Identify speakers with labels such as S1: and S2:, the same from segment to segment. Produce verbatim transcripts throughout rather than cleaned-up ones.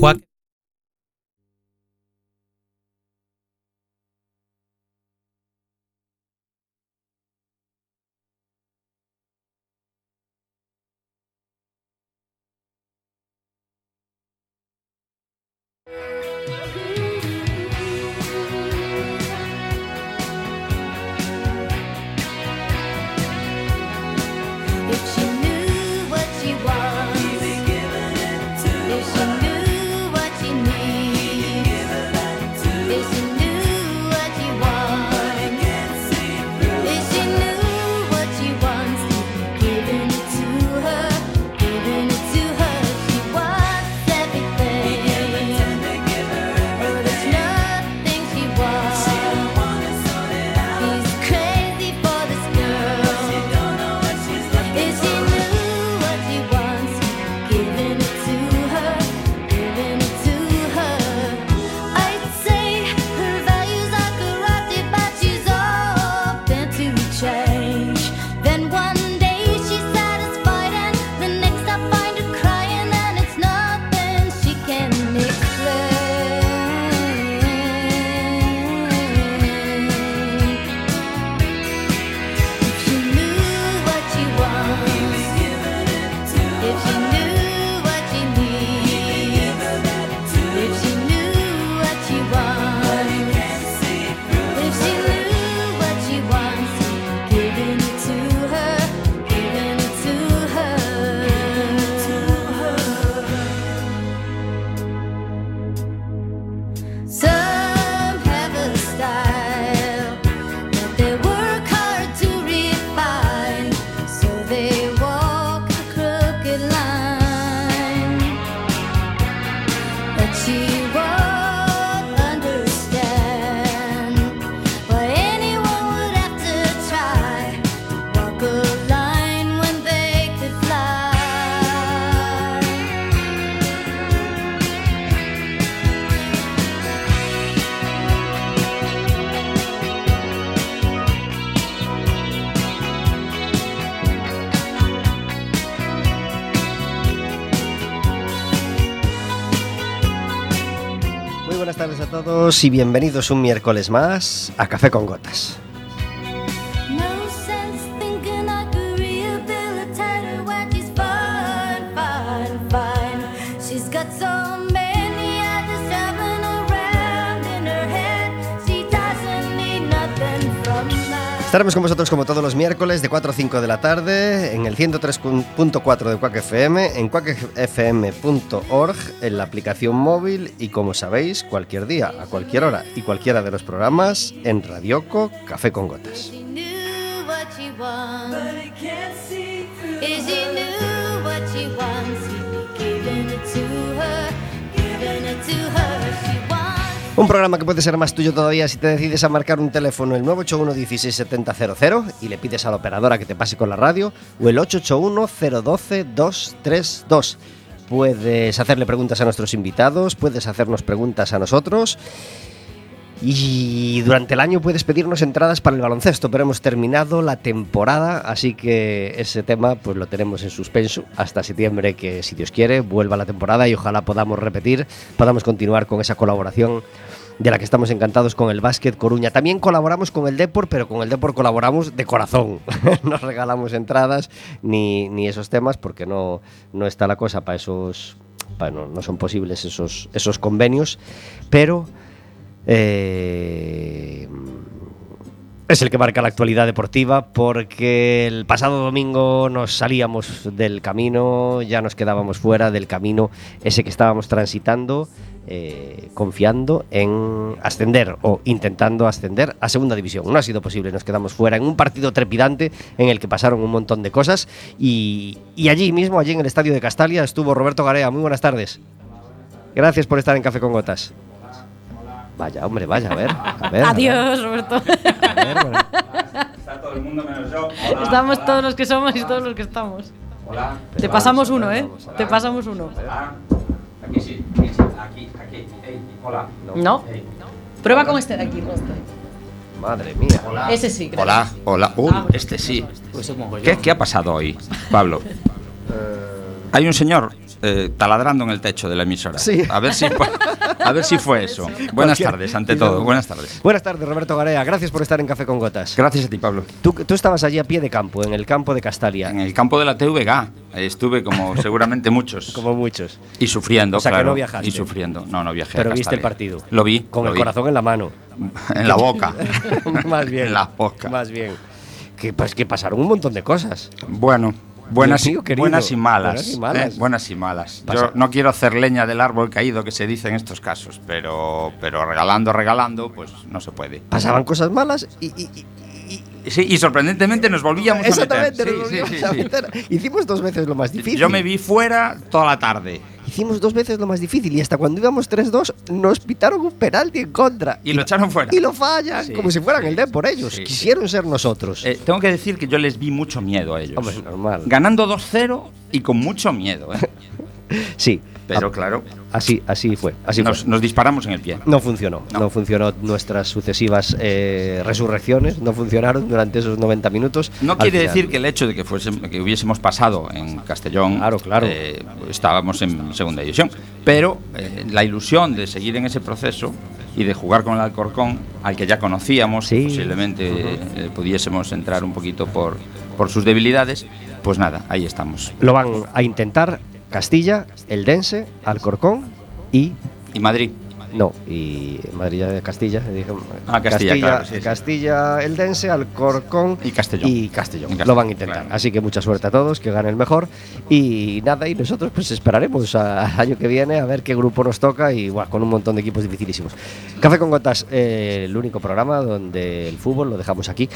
S1: Quack.
S2: Buenas tardes a todos y bienvenidos un miércoles más a Café con Gotas. Estaremos con vosotros como todos los miércoles de cuatro a cinco de la tarde en el ciento tres punto cuatro de Quack F M, en quack f m punto org, en la aplicación móvil y, como sabéis, cualquier día, a cualquier hora y cualquiera de los programas en Radioco Café con Gotas. Un programa que puede ser más tuyo todavía si te decides a marcar un teléfono, el nueve ocho uno uno seis siete cero cero cero, y le pides a la operadora que te pase con la radio, o el ocho ocho uno cero uno dos dos tres dos. Puedes hacerle preguntas a nuestros invitados, puedes hacernos preguntas a nosotros, y durante el año puedes pedirnos entradas para el baloncesto, pero hemos terminado la temporada, así que ese tema pues lo tenemos en suspenso hasta septiembre, que si Dios quiere vuelva la temporada y ojalá podamos repetir, podamos continuar con esa colaboración de la que estamos encantados con el Básquet Coruña. También colaboramos con el Depor, pero con el Depor colaboramos de corazón. No regalamos entradas ni, ni esos temas porque no, no está la cosa para esos, bueno, no son posibles esos, esos convenios, pero Eh, es el que marca la actualidad deportiva, porque el pasado domingo nos salíamos del camino, ya nos quedábamos fuera del camino ese que estábamos transitando, eh, confiando en ascender o intentando ascender a segunda división. No ha sido posible, nos quedamos fuera en un partido trepidante en el que pasaron un montón de cosas y, y allí mismo, allí en el estadio de Castalia, estuvo Roberto Garea. Muy buenas tardes. Gracias por estar en Café con Gotas. Vaya, hombre, vaya, a ver. A ver
S3: Adiós,
S2: a ver.
S3: Roberto.
S2: A ver, bueno.
S4: Está todo el mundo menos yo. Hola.
S3: Estamos todos los que somos y todos los que estamos.
S4: Hola.
S3: Te pasamos uno, ¿eh? Te pasamos uno.
S4: Hola. Aquí sí, aquí sí, aquí, aquí. Ey, hola.
S3: No.
S4: Ey.
S3: Prueba con este de aquí, Roberto.
S2: Madre mía.
S4: Hola.
S3: Ese sí, creo.
S4: Hola, hola. Uh,
S3: Ah,
S4: este sí. ¿Qué, ¿Qué ha pasado hoy, Pablo? Hay un señor
S1: eh, taladrando en el techo de la emisora.
S2: Sí.
S1: A ver si, a ver si fue eso. Buenas
S2: Cualquier-
S1: tardes, ante todo. Buenas tardes.
S2: Buenas tardes, Roberto Garea. Gracias por estar en Café con Gotas.
S1: Gracias a ti, Pablo.
S2: Tú, tú estabas allí a pie de campo, en el campo de Castalia,
S1: En el campo de la T V G estuve como seguramente muchos.
S2: como muchos.
S1: Y sufriendo,
S2: O sea, que
S1: claro.
S2: no viajaste.
S1: Y sufriendo. No, no viajé.
S2: Pero
S1: a
S2: viste el
S1: Castalia.
S2: partido.
S1: Lo vi.
S2: Con
S1: lo
S2: el
S1: vi.
S2: corazón en la mano.
S1: En la boca.
S2: Más bien.
S1: En la boca.
S2: Más bien. Que, pues, que pasaron un montón de cosas.
S1: Bueno, buenas,
S2: Dios mío,
S1: y,
S2: querido.
S1: buenas y malas.
S2: Buenas y malas.
S1: ¿eh? Buenas y malas.
S2: Pasa.
S1: Yo no quiero hacer leña del árbol caído que se dice en estos casos, pero, pero regalando, regalando, pues no se puede.
S2: Pasaban cosas malas y... y- y- y-
S1: Sí, y sorprendentemente nos volvíamos
S2: exactamente,
S1: a meter.
S2: nos
S1: Sí, sí,
S2: volvíamos
S1: sí,
S2: a
S1: sí.
S2: meter. Hicimos dos veces lo más difícil.
S1: Yo me vi fuera toda la tarde.
S2: Hicimos dos veces lo más difícil y hasta cuando íbamos tres dos nos pitaron un penalti en contra.
S1: Y lo echaron fuera.
S2: Y lo fallan,
S1: Sí,
S2: como si fueran
S1: sí,
S2: el D por ellos.
S1: sí, sí.
S2: Quisieron ser nosotros.
S1: Eh, tengo que decir que yo les vi mucho miedo a ellos.
S2: Hombre, normal.
S1: Ganando dos cero y con mucho miedo. ¿eh?
S2: Sí.
S1: Pero
S2: Ah,
S1: claro,
S2: Así, así fue. Así
S1: nos,
S2: fue.
S1: nos disparamos en el pie.
S2: No funcionó. No,
S1: No.
S2: funcionó nuestras sucesivas eh, resurrecciones. No funcionaron durante esos noventa minutos.
S1: No
S2: Al
S1: quiere
S2: final.
S1: decir que el hecho de que, fuésemos, que hubiésemos pasado en Castellón,
S2: Claro, claro.
S1: eh, estábamos en segunda división, pero eh, la ilusión de seguir en ese proceso y de jugar con el Alcorcón, al que ya conocíamos,
S2: Sí.
S1: posiblemente eh, pudiésemos entrar un poquito por, por sus debilidades, pues nada, ahí estamos.
S2: Lo van a intentar Castilla, Eldense, Alcorcón y...
S1: Y Madrid,
S2: No, y Madrid ya de Castilla. dije,
S1: Ah, Castilla, claro, sí, sí.
S2: Castilla, Eldense, Alcorcón
S1: Y Castellón.
S2: Y Castellón.
S1: Y Castellón,
S2: Lo van a intentar.
S1: claro.
S2: Así que mucha suerte a todos, que gane el mejor. Y nada, y nosotros pues esperaremos a- al año que viene a ver qué grupo nos toca y bueno, con un montón de equipos dificilísimos. Café con Gotas, eh, el único programa donde el fútbol lo dejamos aquí.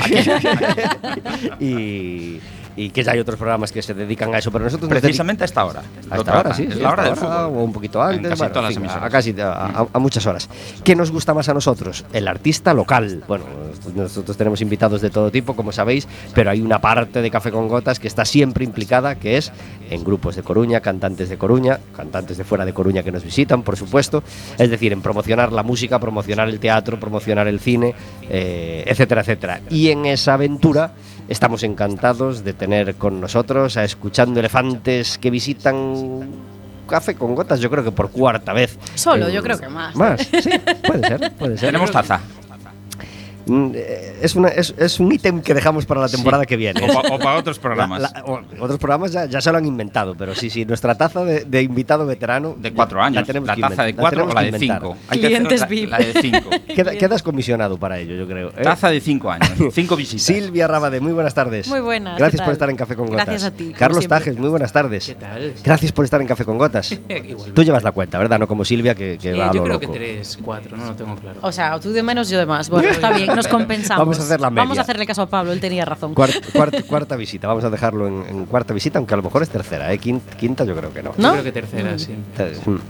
S2: y, y que ya hay otros programas que se dedican a eso, pero nosotros nos
S1: precisamente a esta hora.
S2: a
S1: lo
S2: esta hora,
S1: trata.
S2: sí.
S1: Es
S2: sí,
S1: la hora
S2: a
S1: del
S2: esta hora,
S1: fútbol.
S2: o un poquito antes.
S1: En casi
S2: bueno,
S1: todas
S2: en fin,
S1: las
S2: a,
S1: emisoras.
S2: casi a, a- a muchas horas. ¿Qué nos gusta más a nosotros? El artista local. Bueno, nosotros tenemos invitados de todo tipo, como sabéis, pero hay una parte de Café con Gotas que está siempre implicada, que es en grupos de Coruña, cantantes de Coruña, cantantes de fuera de Coruña que nos visitan, por supuesto. Es decir, en promocionar la música, promocionar el teatro, promocionar el cine, eh, etcétera, etcétera. Y en esa aventura estamos encantados de tener con nosotros a Escuchando Elefantes, que visitan Café con Gotas, yo creo que por cuarta vez.
S3: Solo,
S2: En-
S3: yo creo que más.
S2: Más, sí, puede ser, puede ser.
S1: Tenemos taza.
S2: Mm, eh, Es, una, es, es un ítem que dejamos para la temporada
S1: Sí.
S2: que viene.
S1: O, para otros
S2: La-
S1: programas.
S2: la- o- otros programas ya, ya se lo han inventado, pero sí, sí, nuestra taza de, de invitado veterano.
S1: De cuatro años.
S2: La, tenemos
S1: La
S2: que
S1: taza de
S2: inven-
S1: cuatro
S2: tenemos
S1: o la
S2: que
S1: de
S2: inventar.
S1: cinco. Hay que hacer
S3: Clientes
S1: la-
S3: V I P.
S1: La de cinco.
S2: Queda- quedas comisionado para ello, yo creo. ¿eh?
S1: Taza de cinco años. Cinco visitas.
S2: Silvia Rabade, muy buenas tardes.
S3: Muy buenas,
S2: Gracias
S3: ¿qué
S2: por
S3: tal?
S2: estar en Café con Gotas.
S3: Gracias a ti, como
S2: Carlos
S3: siempre.
S2: Tajes, muy buenas tardes.
S5: ¿Qué tal?
S2: Gracias por estar en Café con Gotas.
S5: Igualmente.
S2: Tú llevas la cuenta, ¿verdad? No como Silvia, que, que
S5: Eh,
S2: va a
S5: yo
S2: lo
S5: creo
S2: loco.
S5: que tres, cuatro, no lo tengo claro.
S3: O sea, tú de menos, yo de más. Bueno, está bien, nos compensamos.
S2: Vamos a hacer la media.
S3: Vamos a hacerle caso a Pablo, él tenía razón.
S2: Cuart- cuart- cuarta visita, vamos a dejarlo en, en cuarta visita, aunque a lo mejor es tercera, ¿eh? Quinta, quinta yo creo que no.
S5: Yo
S3: ¿No?
S5: creo que tercera, sí.
S2: Entonces, mm,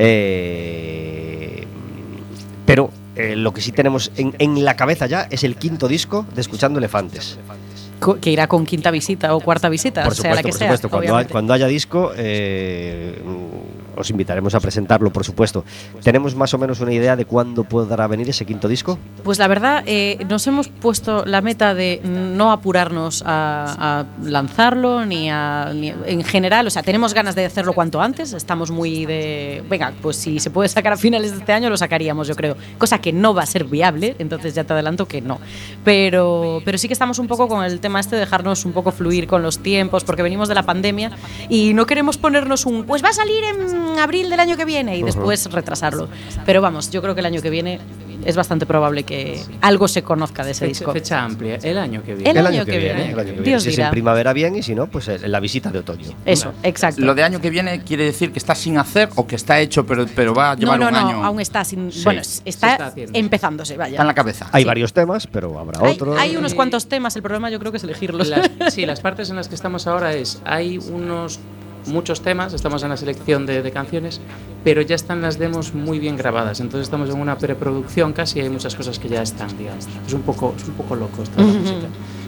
S2: eh, pero eh, lo que sí tenemos en, en la cabeza ya es el quinto disco de Escuchando Elefantes.
S3: Co- Que irá con quinta visita o cuarta visita,
S2: Por
S3: sea la
S2: supuesto,
S3: que
S2: por
S3: sea.
S2: supuesto. Cuando, hay-
S3: obviamente.
S2: cuando haya disco, eh, mm, os invitaremos a presentarlo, por supuesto. ¿Tenemos más o menos una idea de cuándo podrá venir ese quinto disco?
S3: Pues la verdad, eh, nos hemos puesto la meta de no apurarnos a, a lanzarlo, ni, a, ni en general, o sea, tenemos ganas de hacerlo cuanto antes, estamos muy de, venga, pues si se puede sacar a finales de este año lo sacaríamos, yo creo, cosa que no va a ser viable, entonces ya te adelanto que no, pero, pero sí que estamos un poco con el tema este de dejarnos un poco fluir con los tiempos, porque venimos de la pandemia y no queremos ponernos un, pues va a salir en abril del año que viene y después retrasarlo, pero vamos, yo creo que el año que viene es bastante probable que algo se conozca de ese
S5: Fecha,
S3: disco.
S5: fecha amplia, el año que viene.
S3: El año que viene.
S2: el año que viene.
S3: Dios
S2: Si es
S3: dirá.
S2: en primavera bien y si no, pues en la visita de otoño.
S3: Eso, exacto.
S1: Lo de año que viene quiere decir que está sin hacer o que está hecho, pero, pero va a
S3: no,
S1: llevar
S3: no,
S1: un
S3: no,
S1: año.
S3: aún está sin,
S1: Sí.
S3: bueno,
S5: Se
S3: está,
S5: está haciendo.
S3: empezándose, vaya.
S1: Está en la cabeza.
S2: Hay
S3: Sí.
S2: varios temas, pero habrá
S3: Hay,
S2: otros.
S3: hay unos cuantos temas, el problema yo creo que es elegirlos.
S5: Las- sí, las partes en las que estamos ahora es, hay unos muchos temas, estamos en la selección de, de canciones, pero ya están las demos muy bien grabadas, entonces estamos en una preproducción casi, hay muchas cosas que ya están, digamos. Es un poco, es un poco loco esta
S3: Ujú.
S5: música.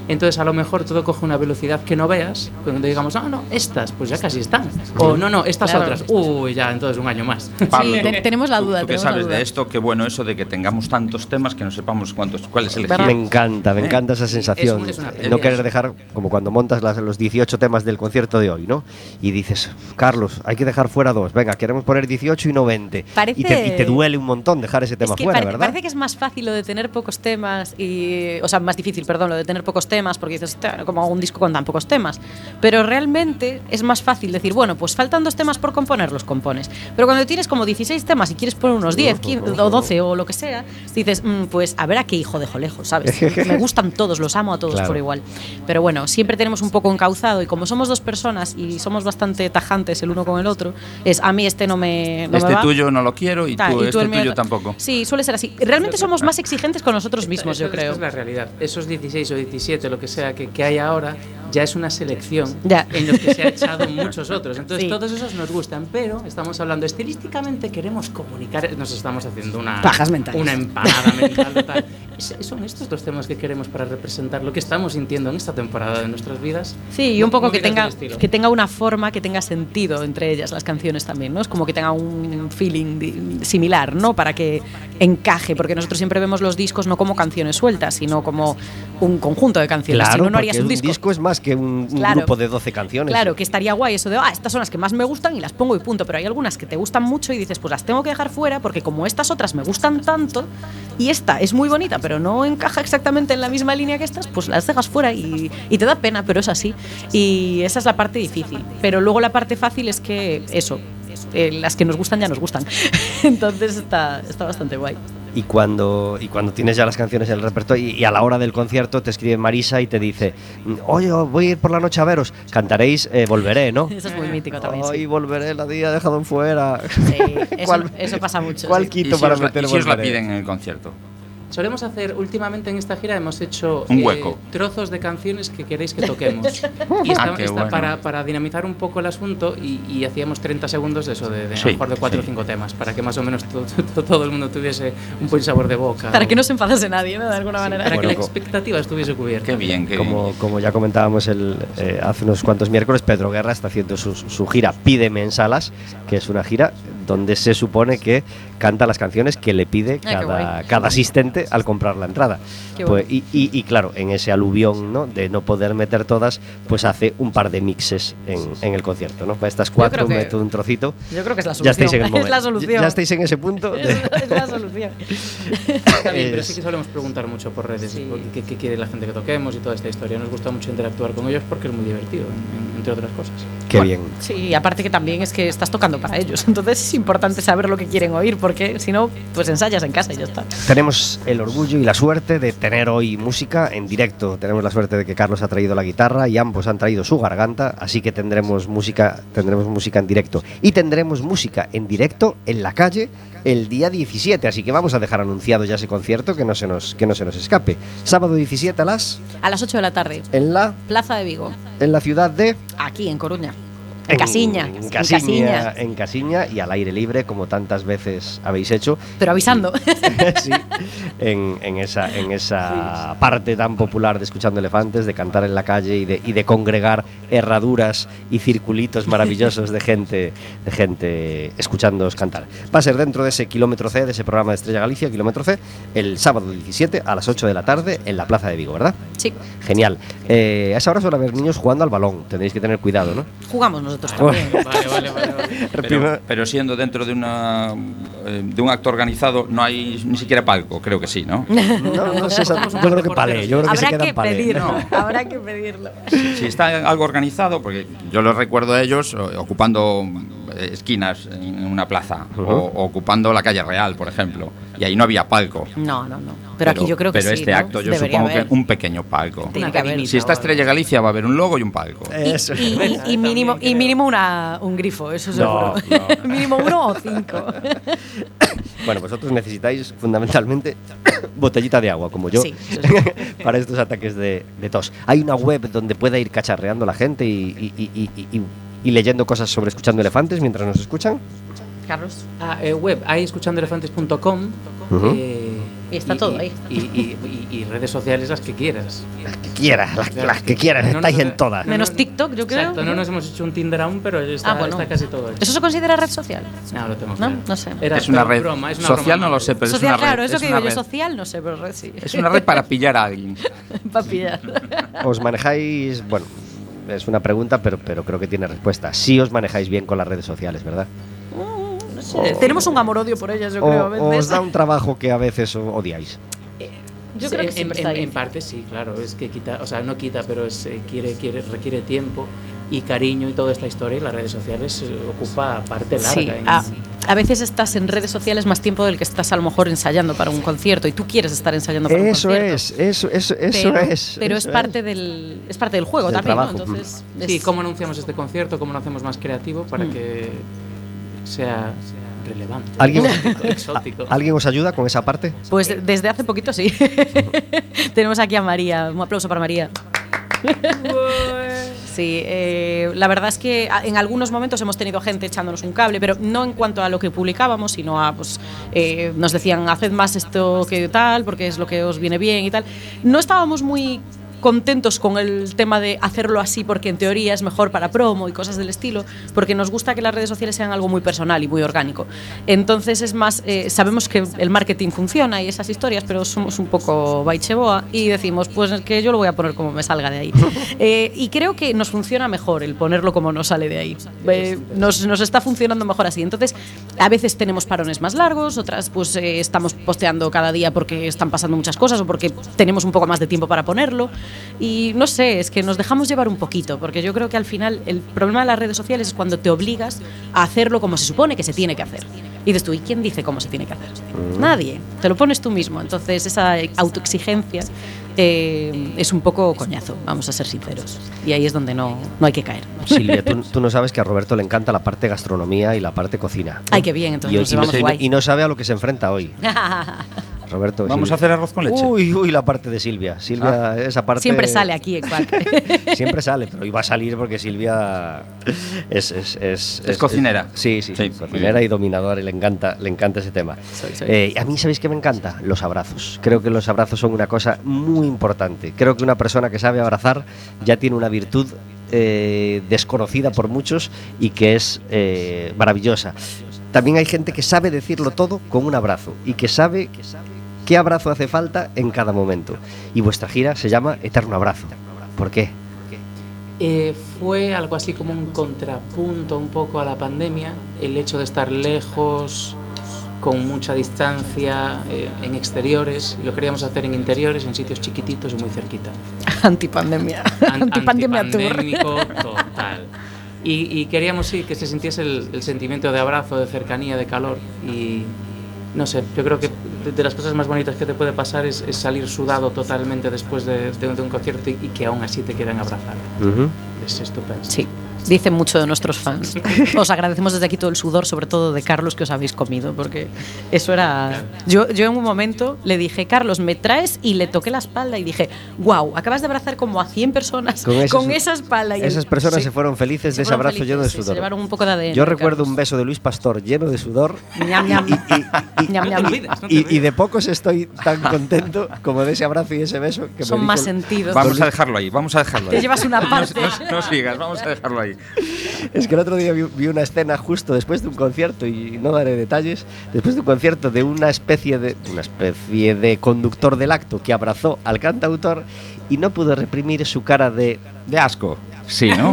S5: Entonces a lo mejor todo coge una velocidad que no veas, cuando digamos, no, no, estas, pues ya casi están. O no, no, estas
S3: Claro.
S5: otras, uy, ya, entonces un año más.
S1: Pablo,
S3: Sí,
S1: tú-
S3: te- tenemos la
S1: tú-
S3: duda,
S1: Tú que
S3: tenemos la
S1: sabes
S3: duda.
S1: de esto, qué bueno eso de que tengamos tantos temas que no sepamos cuántos, cuáles elegir.
S2: Me encanta, me
S1: ¿Eh?
S2: encanta esa sensación.
S5: Es un- es una
S2: no
S5: pelea.
S2: querer dejar, como cuando montas las- los dieciocho temas del concierto de hoy, ¿no? Y dices, Carlos, hay que dejar fuera dos. Venga, queremos poner dieciocho y no veinte.
S3: Parece-
S2: Y, te, y te duele un montón dejar ese tema
S3: es que
S2: fuera,
S3: pare-
S2: ¿verdad?
S3: parece que es más fácil lo de tener pocos temas y, o sea, más difícil, perdón, lo de tener pocos temas porque dices, "Hostia, como hago un disco con tan pocos temas", pero realmente es más fácil decir, bueno, pues faltan dos temas por componer, los compones, pero cuando tienes como dieciséis temas y quieres poner unos diez, quince o doce o lo que sea, dices, "Mm, pues a ver a qué hijo dejo lejos", ¿sabes? Me gustan todos, los amo a todos
S2: Claro.
S3: por igual, pero bueno, siempre tenemos un poco encauzado y como somos dos personas y somos bastante tajantes el uno con el otro, es a mí este no me, no me
S1: Este
S3: va.
S1: tuyo no lo quiero y
S3: Ta,
S1: tú,
S3: y tú
S1: este
S3: el mío
S1: tuyo
S3: no.
S1: tampoco.
S3: Sí, suele ser así. Realmente somos más exigentes con nosotros mismos,
S5: Esto-
S3: yo
S5: esto
S3: creo.
S5: es la realidad. Esos dieciséis o diecisiete, lo que sea que, que hay ahora, ya es una selección
S3: Ya.
S5: en los que se ha echado muchos otros. Entonces,
S3: Sí.
S5: todos esos nos gustan, pero estamos hablando estilísticamente, queremos comunicar, nos estamos haciendo una,
S3: Pajas mentales.
S5: una empanada mental total. Es- Son estos los temas que queremos para representar lo que estamos sintiendo en esta temporada de nuestras vidas.
S3: Sí, y un poco que
S5: Movidas
S3: tenga,
S5: del estilo.
S3: que tenga una forma, que tenga sentido entre ellas las canciones también, ¿no? Es como que tenga un feeling di- similar, ¿no? Para que encaje, porque nosotros siempre vemos los discos no como canciones sueltas, sino como un conjunto de canciones.
S2: Claro,
S3: si no, no
S2: porque
S3: harías un disco.
S2: es más que un, un
S3: Claro.
S2: grupo de doce canciones.
S3: Claro, que estaría guay eso de, ah, estas son las que más me gustan y las pongo y punto, pero hay algunas que te gustan mucho y dices, pues las tengo que dejar fuera porque como estas otras me gustan tanto y esta es muy bonita, pero no encaja exactamente en la misma línea que estas, pues las dejas fuera y, y te da pena, pero es así. Y esa es la parte difícil. Pero luego la parte fácil es que eso, eh, las que nos gustan ya nos gustan. Entonces está, está bastante guay.
S2: Y cuando, y cuando tienes ya las canciones en el repertorio y, y a la hora del concierto te escribe Marisa y te dice, oye, voy a ir por la noche a veros, cantaréis eh, Volveré, ¿no?
S3: Eso es muy mítico también.
S2: Ay,
S3: Sí,
S2: Volveré, la día dejado fuera.
S3: Sí, eso,
S2: ¿Cuál-
S3: eso pasa mucho.
S2: ¿Cuál
S3: sí.
S2: quito
S1: ¿Y si
S2: para
S1: os la,
S2: meter
S1: y si os la
S2: Volveré?
S1: piden en el concierto?
S5: Solemos hacer, últimamente en esta gira hemos hecho
S1: Un hueco.
S5: trozos de canciones que queréis que toquemos. Y
S1: Ah,
S5: está,
S1: qué
S5: está
S1: bueno.
S5: para, para dinamizar un poco el asunto y, y hacíamos treinta segundos de eso, de, de,
S1: Sí,
S5: a lo mejor de cuatro
S1: sí.
S5: o cinco temas, para que más o menos todo, todo, todo el mundo tuviese un buen sabor de boca.
S3: Para
S5: o-
S3: que no se enfadase nadie, ¿no? De alguna
S5: sí,
S3: manera.
S5: para
S2: Bueno,
S5: que la
S2: co-
S5: expectativa estuviese cubierta.
S1: Qué bien, qué
S2: Como,
S1: bien.
S2: como ya comentábamos el, eh, hace unos cuantos miércoles, Pedro Guerra está haciendo su, su gira Pídeme en Salas, que es una gira donde se supone que canta las canciones que le pide
S3: Ah, qué
S2: cada,
S3: guay.
S2: cada asistente al comprar la entrada.
S3: Qué
S2: Pues, y, y- y claro, en ese aluvión, ¿no?, de no poder meter todas, pues hace un par de mixes en, en el concierto, ¿no? Para estas cuatro
S3: creo que-
S2: meto un trocito.
S3: Yo creo que es la solución.
S2: Ya estáis en el momento.
S3: Es la solución.
S2: Ya, ya estáis en ese punto. de-
S3: Es, es la solución.
S5: Está bien, pero
S2: Es-
S5: sí que solemos preguntar mucho por redes
S3: Sí.
S5: qué, qué quiere la gente que toquemos y toda esta historia. Nos gusta mucho interactuar con ellos porque es muy divertido, en- en- entre otras cosas.
S2: Qué bien.
S3: Sí, y aparte que también es que estás tocando para ellos. Entonces es importante saber lo que quieren oír, porque si no, pues ensayas en casa y ya está.
S2: Tenemos el orgullo y la suerte de tener hoy música en directo. Tenemos la suerte de que Carlos ha traído la guitarra y ambos han traído su garganta, así que tendremos música, tendremos música en directo. Y tendremos música en directo en la calle el día diecisiete, así que vamos a dejar anunciado ya ese concierto, que no se nos, que no se nos escape. Sábado diecisiete a las
S3: A las ocho de la tarde,
S2: en la,
S3: Plaza de Vigo,
S2: en la ciudad de
S3: aquí en Coruña. En Casiña.
S2: En
S3: En
S2: Casiña,
S3: Casiña.
S2: en Casiña y al aire libre, como tantas veces habéis hecho.
S3: Pero avisando.
S2: Sí, en, en esa, en esa parte tan popular de Escuchando Elefantes, de cantar en la calle y de, y de congregar herraduras y circulitos maravillosos de gente, de gente escuchándoos cantar. Va a ser dentro de ese kilómetro C, de ese programa de Estrella Galicia, kilómetro C, el sábado diecisiete a las ocho de la tarde en la Plaza de Vigo, ¿verdad?
S3: Sí,
S2: Genial. Eh, a esa hora suele haber niños jugando al balón, tendréis que tener cuidado, ¿no?
S3: jugamos nosotros también.
S5: Vale, vale, vale. vale.
S1: Pero, pero siendo dentro de una eh, de un acto organizado no hay ni siquiera palco, creo que sí, ¿no?
S2: No, no sé, esa- yo creo que palé, yo creo que se
S3: Habrá
S2: queda
S3: que
S2: en palé.
S3: pedirlo.
S1: No.
S3: Habrá que pedirlo.
S1: Si está algo organizado, porque yo los recuerdo a ellos eh, ocupando eh, esquinas en una plaza
S2: Ujú.
S1: o, o ocupando la calle Real, por ejemplo, y ahí no había palco.
S3: No, no, no. Pero, aquí yo creo que
S1: pero
S3: sí.
S1: este
S3: ¿no?
S1: acto yo
S3: Debería
S1: supongo
S3: haber.
S1: que un pequeño palco.
S3: Tiene que haber.
S1: Si está Estrella Galicia va a haber un logo y un palco.
S3: Y,
S2: Eso.
S3: y- y mínimo, y mínimo una, un grifo, eso
S2: No,
S3: seguro.
S2: no.
S3: Mínimo uno o cinco.
S2: Bueno, vosotros necesitáis fundamentalmente botellita de agua, como yo,
S3: Sí, eso sí.
S2: para estos ataques de, de tos. Hay una web donde pueda ir cacharreando la gente y, y- y- y- y- y leyendo cosas sobre Escuchando Elefantes mientras nos escuchan.
S3: Carlos.
S5: Ah, eh, web, hay escuchandoelefantes punto com.
S2: Ujú.
S5: eh,
S3: Y está
S5: y,
S3: todo
S5: y,
S3: ahí.
S5: Y, y, y, y redes sociales las que quieras.
S2: Las que quieras, las, las que quieras,
S5: No
S2: estáis
S5: nos-
S2: en todas.
S5: no,
S3: Menos
S5: no,
S3: TikTok, yo creo.
S5: Exacto, no nos hemos hecho un Tinder aún, pero está,
S3: Ah, bueno.
S5: está casi todo hecho.
S3: ¿Eso se considera red social?
S5: No, lo tengo
S3: No,
S5: claro.
S3: no sé.
S5: Era
S1: Es una
S5: pero
S1: red
S5: broma, es una
S1: social,
S5: broma.
S1: no lo sé, pero
S3: Social,
S1: es una red.
S3: claro, eso
S1: es
S3: que
S1: una
S3: digo yo,
S1: red.
S3: social, no sé, pero red sí.
S1: Es una red para pillar a alguien.
S3: Para pillar.
S2: ¿Os manejáis, bueno, es una pregunta, pero, pero creo que tiene respuesta? Sí os manejáis bien con las redes sociales, ¿verdad?
S3: No sé, tenemos un amor-odio por ellas, yo
S2: O,
S3: creo, a
S2: o
S3: veces.
S2: os da un trabajo que a veces o- odiáis.
S3: Yo
S5: Sí,
S3: creo que
S5: en,
S3: siempre
S5: en-
S3: está ahí.
S5: en parte sí, claro, es que quita, o sea, no quita, pero es, eh, quiere, quiere, requiere tiempo y cariño y toda esta historia, y las redes sociales eh, ocupa parte larga.
S3: Sí,
S5: en-
S3: a, a veces estás en redes sociales más tiempo del que estás a lo mejor ensayando para un concierto y tú quieres estar ensayando para
S2: Eso
S3: un concierto.
S2: es, eso, eso, eso
S3: pero,
S2: es.
S3: Pero
S2: eso
S3: es parte del es parte del juego
S2: Del
S3: también,
S2: trabajo.
S3: ¿no? Entonces,
S5: Sí,
S3: es-
S5: cómo anunciamos este concierto, cómo lo hacemos más creativo para
S3: Mm.
S5: que sea, sea relevante.
S2: ¿Alguien-
S5: exótico, exótico.
S2: ¿Alguien os ayuda con esa parte?
S3: Pues de- desde hace poquito sí. Tenemos aquí a María, un aplauso para María. Sí, eh, la verdad es que a- en algunos momentos hemos tenido gente echándonos un cable, pero no en cuanto a lo que publicábamos, sino a, pues, eh, nos decían, haced más esto que tal, porque es lo que os viene bien y tal. No estábamos muy contentos con el tema de hacerlo así porque en teoría es mejor para promo y cosas del estilo, porque nos gusta que las redes sociales sean algo muy personal y muy orgánico. Entonces es más, eh, sabemos que el marketing funciona y esas historias, pero somos un poco baicheboa y decimos, pues es que yo lo voy a poner como me salga de ahí. Eh, y creo que nos funciona mejor el ponerlo como nos sale de ahí. Eh, nos, nos está funcionando mejor así. Entonces, a veces tenemos parones más largos, otras pues eh, estamos posteando cada día porque están pasando muchas cosas o porque tenemos un poco más de tiempo para ponerlo. Y no sé, es que nos dejamos llevar un poquito, porque yo creo que al final el problema de las redes sociales es cuando te obligas a hacerlo como se supone que se tiene que hacer. Y dices tú, ¿y quién dice cómo se tiene que hacer? Nadie, te lo pones tú mismo. Entonces esa autoexigencia eh, es un poco coñazo, vamos a ser sinceros. Y ahí es donde no, no hay que caer.
S2: Silvia, tú, tú no sabes que a Roberto le encanta la parte gastronomía y la parte cocina.
S3: Ay, qué bien, entonces
S2: y,
S3: nos
S2: y no,
S3: llevamos guay.
S2: y no sabe a lo que se enfrenta hoy. Roberto,
S1: Vamos
S2: Silvia.
S1: a hacer arroz con leche.
S2: Uy, uy, la parte de Silvia. Silvia, esa parte.
S3: Siempre sale aquí en Quack.
S2: Siempre sale, pero iba a salir porque Silvia es. Es, es,
S1: Es cocinera.
S2: sí, sí,
S1: Sí,
S2: cocinera y dominadora y le encanta, le encanta ese tema.
S3: Soy, soy.
S2: Eh, a mí, ¿sabéis qué me encanta? Los abrazos. Creo que los abrazos son una cosa muy importante. Creo que una persona que sabe abrazar ya tiene una virtud eh, desconocida por muchos y que es eh, maravillosa. También hay gente que sabe decirlo todo con un abrazo y que sabe qué abrazo hace falta en cada momento. Y vuestra gira se llama Eterno Abrazo. ¿Por qué?
S5: Eh, fue algo así como un contrapunto un poco a la pandemia, el hecho de estar lejos, con mucha distancia, eh, en exteriores, y lo queríamos hacer en interiores, en sitios chiquititos y muy cerquita.
S3: Antipandemia.
S5: An-
S3: Antipandemia tour.
S5: Antipandémico total. Y, y queríamos sí que se sintiese el, el sentimiento de abrazo, de cercanía, de calor. Y no sé, yo creo que de, de las cosas más bonitas que te puede pasar es, es salir sudado totalmente después de, de- de un concierto y, y que aún así te quieran abrazar.
S2: Uh-huh.
S5: Es estupendo.
S3: Sí, dicen mucho de nuestros fans. Os agradecemos desde aquí todo el sudor, sobre todo de Carlos, que os habéis comido, porque eso era... Yo, yo en un momento le dije, Carlos, ¿me traes? Y le toqué la espalda y dije, wow, acabas de abrazar como a cien personas con,
S2: esos-
S3: esa espalda. Y
S2: Esas
S3: él,
S2: personas
S3: sí,
S2: se fueron felices
S3: se
S2: de ese
S3: fueron
S2: abrazo
S3: felices,
S2: lleno de
S3: sí, se
S2: sudor.
S3: llevaron un poco de A D N.
S2: Yo recuerdo
S3: Carlos.
S2: un beso de Luis Pastor lleno de sudor.
S3: Ñam, ñam. Ñam, ñam.
S2: Y, y de pocos estoy tan contento como de ese abrazo y ese beso que me
S3: Son
S2: di
S3: más
S2: con-
S3: sentidos.
S1: Vamos a dejarlo ahí, vamos a dejarlo ahí.
S3: Te llevas una
S1: No-
S3: parte.
S1: No, no sigas, vamos a dejarlo ahí.
S2: Es que el otro día vi, vi una escena justo después de un concierto, y no daré detalles, después de un concierto de una especie de una especie de conductor del acto que abrazó al cantautor y no pudo reprimir su cara de...
S1: De asco. Sí, ¿no?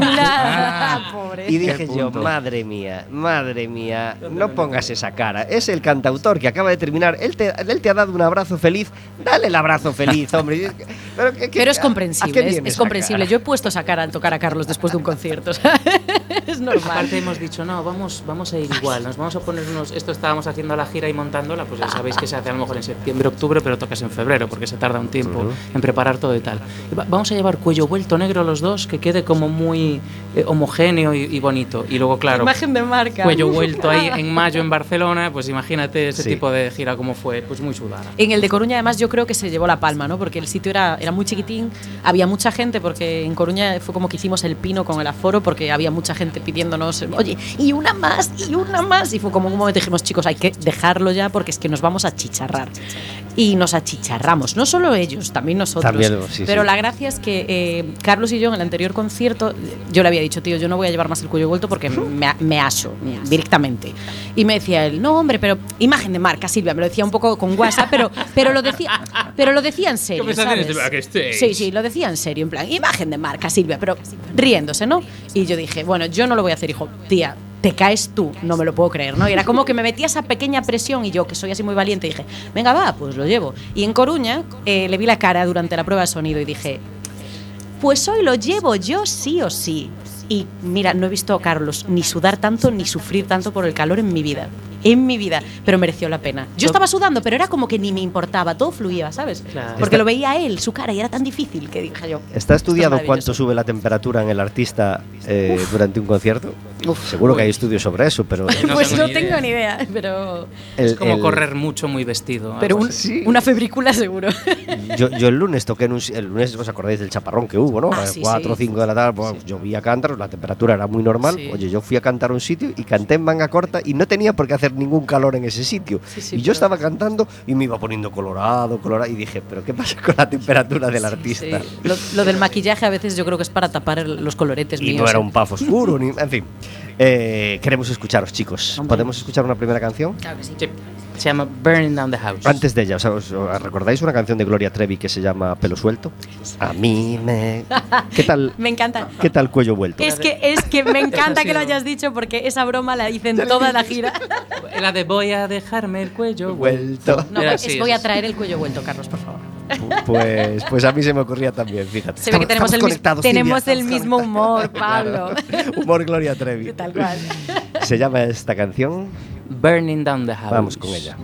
S3: Ah, pobre.
S2: Y dije
S1: Qué
S2: yo,
S1: punto.
S2: madre mía, madre mía, no pongas esa cara. Es el cantautor que acaba de terminar. Él te, él te ha dado un abrazo feliz. Dale el abrazo feliz, hombre. Pero, ¿qué- qué-
S3: Pero es
S2: a- ¿a
S3: comprensible,
S2: qué
S3: es,
S2: viene
S3: es
S2: esa
S3: comprensible.
S2: cara?
S3: Yo he puesto esa cara al tocar a Carlos después de un concierto. o sea, es normal.
S5: Aparte hemos dicho, no, vamos, vamos a ir igual, nos vamos a poner unos... Esto estábamos haciendo la gira y montándola, pues ya sabéis que se hace a lo mejor en septiembre, octubre, pero tocas en febrero, porque se tarda un tiempo
S2: Ujú.
S5: en preparar todo y tal. Y va- vamos a llevar cuello vuelto negro los dos, que quede como muy eh, homogéneo y, y bonito. Y luego, claro,
S3: Imagen de marca.
S5: cuello vuelto ahí en mayo en Barcelona, pues imagínate ese
S2: Sí.
S5: tipo de gira como fue, pues muy sudada.
S3: En el de Coruña, además, yo creo que se llevó la palma, ¿no? Porque el sitio era, era muy chiquitín, había mucha gente, porque en Coruña fue como que hicimos el pino con el aforo, porque había mucha gente pidiéndonos, oye, y una más, y una más. Y fue como un momento dijimos, chicos, hay que dejarlo ya, porque es que nos vamos a chicharrar. y nos achicharramos, no solo ellos, también nosotros.
S2: También, sí,
S3: pero
S2: sí.
S3: la gracia es que eh, Carlos y yo en el anterior concierto, yo le había dicho, tío, yo no voy a llevar más el cuello vuelto porque me, me aso directamente. Y me decía él, no, hombre, pero imagen de marca, Silvia, me lo decía un poco con WhatsApp, pero, pero, lo, decía, pero lo decía en serio, ¿sabes? Sí, sí, lo decía en serio, en plan, imagen de marca, Silvia, pero riéndose, ¿no? Y yo dije, bueno, yo no lo voy a hacer, hijo, tía, te caes tú, no me lo puedo creer, ¿no? Y era como que me metía esa pequeña presión y yo, que soy así muy valiente, dije, venga, va, pues lo llevo. Y en Coruña eh, le vi la cara durante la prueba de sonido y dije, pues hoy lo llevo yo sí o sí. Y mira, no he visto a Carlos ni sudar tanto ni sufrir tanto por el calor en mi vida. En mi vida, pero mereció la pena. Yo estaba sudando, pero era como que ni me importaba, todo fluía, ¿sabes?
S5: Claro.
S3: Porque
S2: Está-
S3: lo veía a él, su cara, y era tan difícil que dije yo.
S2: ¿Está estudiado
S3: esto es
S2: cuánto
S3: maravilloso.
S2: sube la temperatura en el artista eh, durante un concierto?
S3: Uf.
S2: Seguro que hay estudios sobre eso, pero
S5: No
S3: Pues
S5: tengo
S3: no
S5: ni
S3: tengo
S5: idea.
S3: ni idea, pero,
S2: el-
S5: Es como
S2: el-
S5: correr mucho muy vestido.
S3: pero
S5: algo
S3: un-
S5: así.
S3: una febrícula seguro.
S2: Yo, yo el lunes toqué en un, el lunes, ¿os acordáis del chaparrón que hubo, no?
S3: Ah,
S2: A
S3: sí,
S2: cuatro o
S3: sí.
S2: cinco de la tarde, bueno, yo vi a cantar, la temperatura era muy normal.
S3: Sí.
S2: Oye, yo fui a cantar a un sitio y canté en manga corta y no tenía por qué hacer ningún calor en ese sitio.
S3: Sí, sí,
S2: y yo
S3: pero-
S2: estaba cantando y me iba poniendo colorado, colorado y dije, ¿pero qué pasa con la temperatura del artista?
S3: Sí. Lo, lo del maquillaje a veces yo creo que es para tapar el- los coloretes
S2: Y
S3: míos.
S2: no era
S3: ¿eh?
S2: un puff oscuro, ni, en fin. Eh, queremos escucharos, chicos.
S3: Hombre.
S2: ¿Podemos escuchar una primera canción?
S3: Claro que sí.
S5: Sí. Se llama Burning Down the House.
S2: Antes de ella, o sea, ¿os, os recordáis una canción de Gloria Trevi que se llama Pelo Suelto? A mí me... ¿Qué tal,
S3: Me encanta.
S2: qué tal Cuello Vuelto?
S3: Es que, es que me encanta
S5: Esa
S3: que lo
S5: ha sido-
S3: hayas dicho porque esa broma la hice en toda la gira.
S5: La de voy a dejarme el cuello
S2: Vuelto.
S3: No,
S5: Era
S3: voy,
S5: así,
S3: es- voy a
S5: es-
S3: traer el cuello vuelto, Carlos, por favor.
S2: Pues, pues a mí se me ocurría también, fíjate.
S3: Se ve que tenemos,
S2: Estamos
S3: el, mis-
S2: conectados,
S3: tenemos
S2: Silvia,
S3: el
S2: estamos
S3: mismo humor,
S2: conectados.
S3: Pablo.
S2: Claro. Humor Gloria Trevi.
S3: Tal cual.
S2: Se llama esta canción.
S5: Burning Down the House.
S2: Vamos con ella.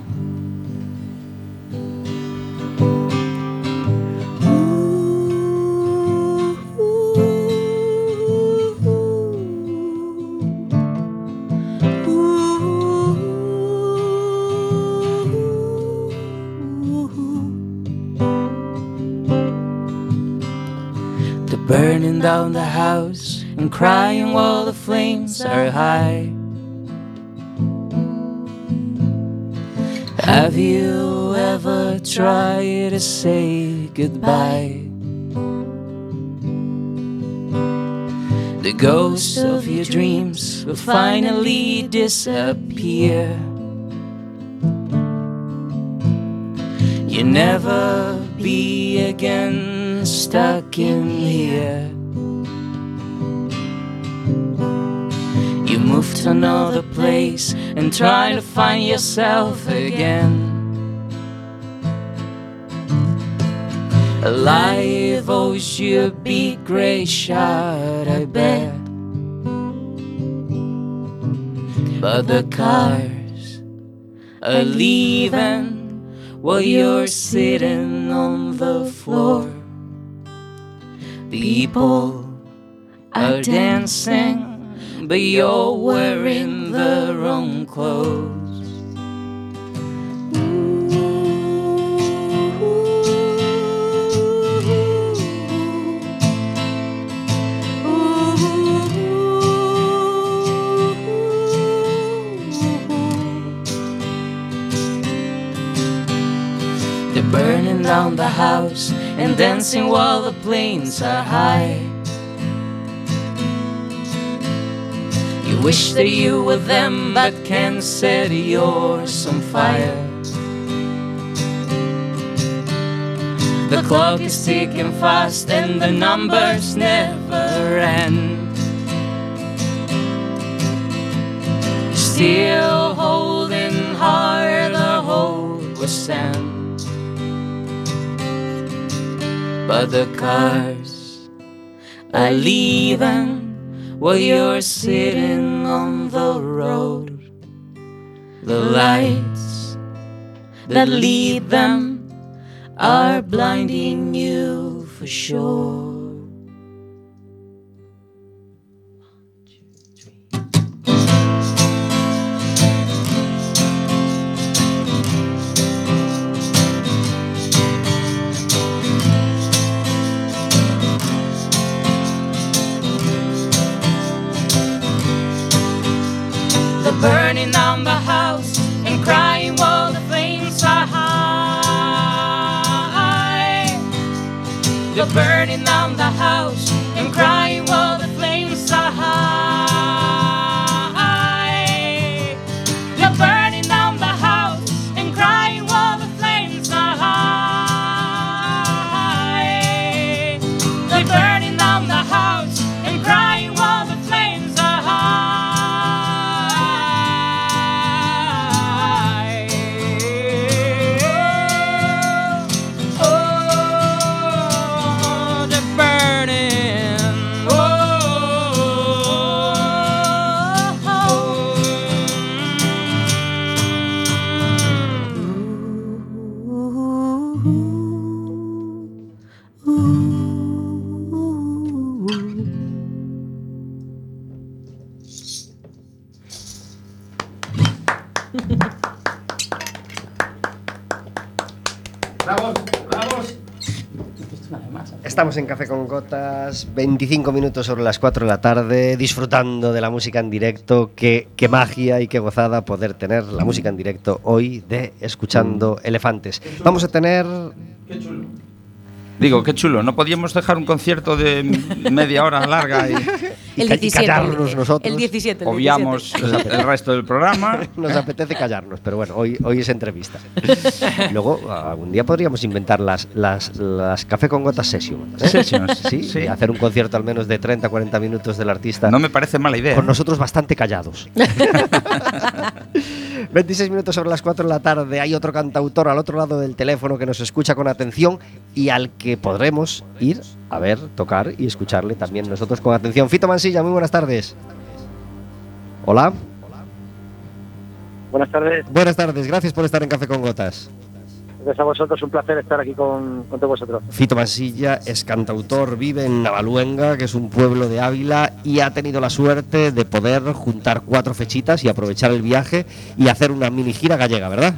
S5: They're burning down the house and crying while the flames are high. Have you ever tried to say goodbye? The ghosts of your dreams will finally disappear. You'll never be again stuck in here. You move to another place and try to find yourself again. Life owes you a big grey shot, I bet. But the cars are leaving while you're sitting on the floor. People are dancing, but you're wearing the wrong clothes. They're burning down the house and dancing while the planes are high. You wish that you were them, but can't set yours on fire. The clock is ticking fast and the numbers never end. Still holding hard, the hope was end. But the cars are leaving while you're sitting on the road. The lights that lead them are blinding you for sure. They're burning down the house and crying while the flames are high.
S6: They're burning down the house and crying while the flames are high. They're burning down the house and crying while the flames are high. They're burning down the house and crying while the flames are high. Oh, oh, they're burning. Oh, oh,
S1: ¡Bravos! ¡Bravos!
S5: Esto nada más.
S2: Estamos en Café con Gotas, veinticinco minutos sobre las cuatro de la tarde, disfrutando de la música en directo. Qué, qué magia y qué gozada poder tener la música en directo hoy de Escuchando Elefantes. Vamos a tener...
S1: ¡Qué chulo! Digo, qué chulo. ¿No podíamos dejar un concierto de media hora larga y
S2: y
S3: El
S2: ca- y
S3: diecisiete.
S2: callarnos nosotros?
S3: El diecisiete. el
S1: obviamos
S3: diecisiete.
S1: el resto del programa?
S2: Nos apetece callarnos, pero bueno, hoy, hoy es entrevista. Luego, algún día podríamos inventar las, las, las Café con Gotas Sessions. ¿eh?
S1: Sessions,
S2: Sí,
S1: sí.
S2: y hacer un concierto al menos de treinta a cuarenta minutos del artista.
S1: No me parece mala idea.
S2: Con nosotros bastante callados. veintiséis minutos sobre las cuatro de la tarde. Hay otro cantautor al otro lado del teléfono que nos escucha con atención y al que podremos ir a ver, tocar y escucharle también nosotros con atención. Fito Mansilla, muy buenas tardes. Hola.
S7: Buenas tardes,
S2: Buenas tardes, gracias por estar en Café con Gotas.
S7: gracias a vosotros, un placer estar aquí con, con todos vosotros.
S2: Fito Mansilla es cantautor, vive en Navaluenga, que es un pueblo de Ávila, y ha tenido la suerte de poder juntar cuatro fechitas y aprovechar el viaje y hacer una mini gira gallega, ¿verdad?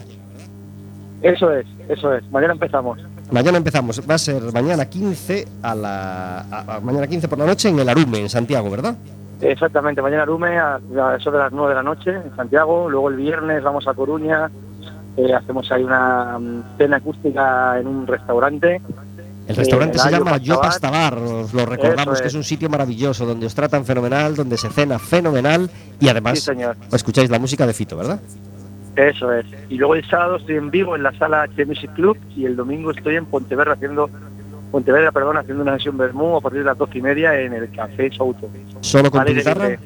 S7: Eso es, eso es, mañana empezamos.
S2: Mañana empezamos, va a ser mañana quince a la a- a- mañana quince por la noche en el Arume, en Santiago, ¿verdad?
S7: Exactamente, mañana Arume a, a eso de las nueve de la noche en Santiago, luego el viernes vamos a Coruña, eh, hacemos ahí una mm, cena acústica en un restaurante.
S2: El restaurante
S7: Eh,
S2: se
S7: el
S2: llama
S7: Ayo
S2: Yo
S7: Pastabar.
S2: Pastabar, os lo recordamos,
S7: Eso
S2: que es
S7: es.
S2: un sitio maravilloso, donde os tratan fenomenal, donde se cena fenomenal y además
S7: Sí, señor.
S2: escucháis la música de Fito, ¿verdad?
S7: Eso es. Y luego el sábado estoy en Vigo en la sala H Music Club y el domingo estoy en Pontevedra haciendo Pontevedra, perdón, haciendo una sesión Bermú a partir de las doce y media en el Café Souto.
S2: ¿Solo con tu
S7: Vale,
S2: guitarra?
S7: de-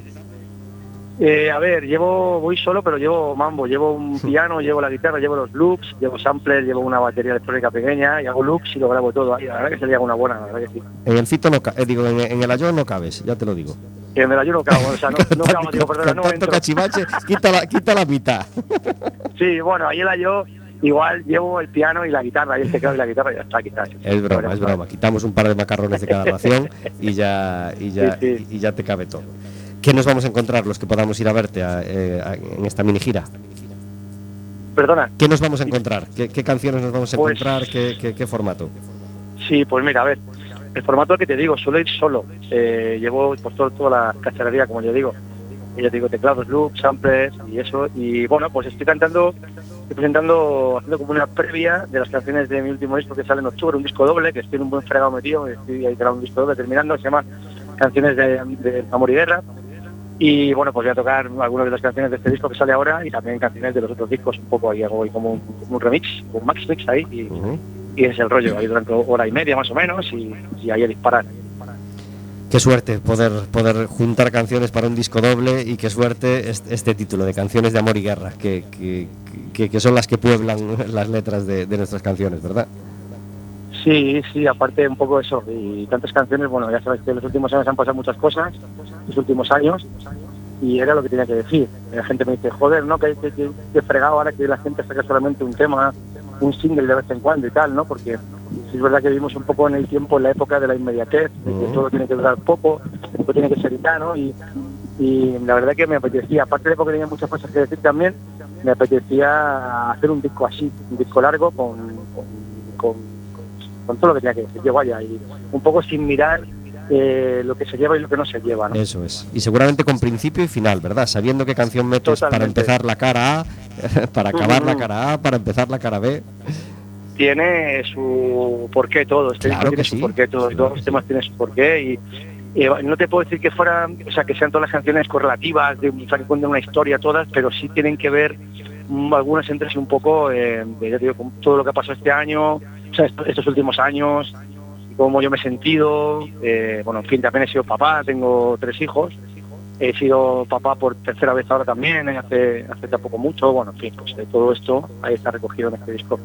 S7: Eh, a ver, llevo, voy solo, pero llevo mambo, llevo un piano, llevo la guitarra, llevo los loops, llevo sampler, llevo una batería electrónica pequeña y hago loops y lo grabo todo ahí. La verdad que sería una buena, la verdad que sí.
S2: En el Fito no ca- eh, digo, en, en el Ayo no cabes, ya te lo digo.
S7: Que en el ayuno cago, o sea, no, no cago, digo, perdona,
S2: Con
S7: no
S2: tanto
S7: entro.
S2: cachivache, quita la, quita la mitad.
S7: Sí, bueno, ahí el yo igual llevo el piano y la guitarra, y el teclado y la guitarra y ya está, quizás.
S2: Es broma, es broma. Quitamos un par de macarrones de cada ración y ya, y ya,
S7: Sí, sí.
S2: y ya te cabe todo. ¿Qué nos vamos a encontrar los que podamos ir a verte a- eh, a- en esta mini gira?
S7: Perdona.
S2: ¿Qué nos vamos a encontrar? ¿Qué, qué canciones nos vamos a
S7: Pues-
S2: encontrar? ¿Qué, qué, qué formato?
S7: Sí, pues mira, a ver, el formato que te digo, suelo ir solo. Eh, llevo pues todo, toda la cacharrería, como yo digo. Y ya te digo, teclados, loops, samplers y eso. Y bueno, pues estoy cantando, estoy presentando, haciendo como una previa de las canciones de mi último disco que sale en octubre, un disco doble, que estoy en un buen fregado metido, estoy ahí grabando un disco doble terminando, se llama Canciones de, de Amor y Guerra. Y bueno, pues voy a tocar algunas de las canciones de este disco que sale ahora y también canciones de los otros discos, un poco ahí hago ahí como un, un remix, un max mix ahí y,
S2: Ujú.
S7: y es el rollo, ahí durante hora y media más o menos y, y ahí a disparar.
S2: Qué suerte poder, poder juntar canciones para un disco doble y qué suerte este, este título de Canciones de Amor y Guerra, que, que, que, que son las que pueblan las letras de, de nuestras canciones, ¿verdad?
S7: Sí, sí, aparte un poco eso, y tantas canciones, bueno, ya sabes que en los últimos años han pasado muchas cosas, los últimos años, y era lo que tenía que decir. La gente me dice, joder, ¿no? Que, que, que, que fregado ahora que la gente saca solamente un tema, un single de vez en cuando y tal, ¿no? Porque sí es verdad que vivimos un poco en el tiempo, en la época de la inmediatez, de que todo tiene que durar poco, todo tiene que ser y tal, ¿no? Y, y la verdad que me apetecía, aparte de porque tenía muchas cosas que decir también, me apetecía hacer un disco así, un disco largo con, con, con con todo lo que tenía que decir, yo vaya, y un poco sin mirar eh, lo que se lleva y lo que no se lleva, ¿no?
S2: Eso es. Y seguramente con principio y final, ¿verdad? Sabiendo qué canción metes para
S7: Totalmente.
S2: empezar la cara A, para acabar la
S7: Ujú.
S2: cara A, para empezar la cara B.
S7: tiene su porqué todo, este
S2: Claro
S7: disco tiene
S2: que
S7: su
S2: sí.
S7: porqué todo, todos los temas tienen su porqué y, y no te puedo decir que fueran, o sea, que sean todas las canciones correlativas, de, o sea, que cuenten una historia todas, pero sí tienen que ver mm, algunas entre sí un poco, eh, de, ya te digo, con todo lo que ha pasado este año, o sea, estos, estos últimos años, cómo yo me he sentido, eh, bueno, en fin, también he sido papá, tengo tres hijos, he sido papá por tercera vez ahora también, eh, hace, hace tampoco mucho, bueno, en fin, pues de todo esto ahí está recogido en este disco.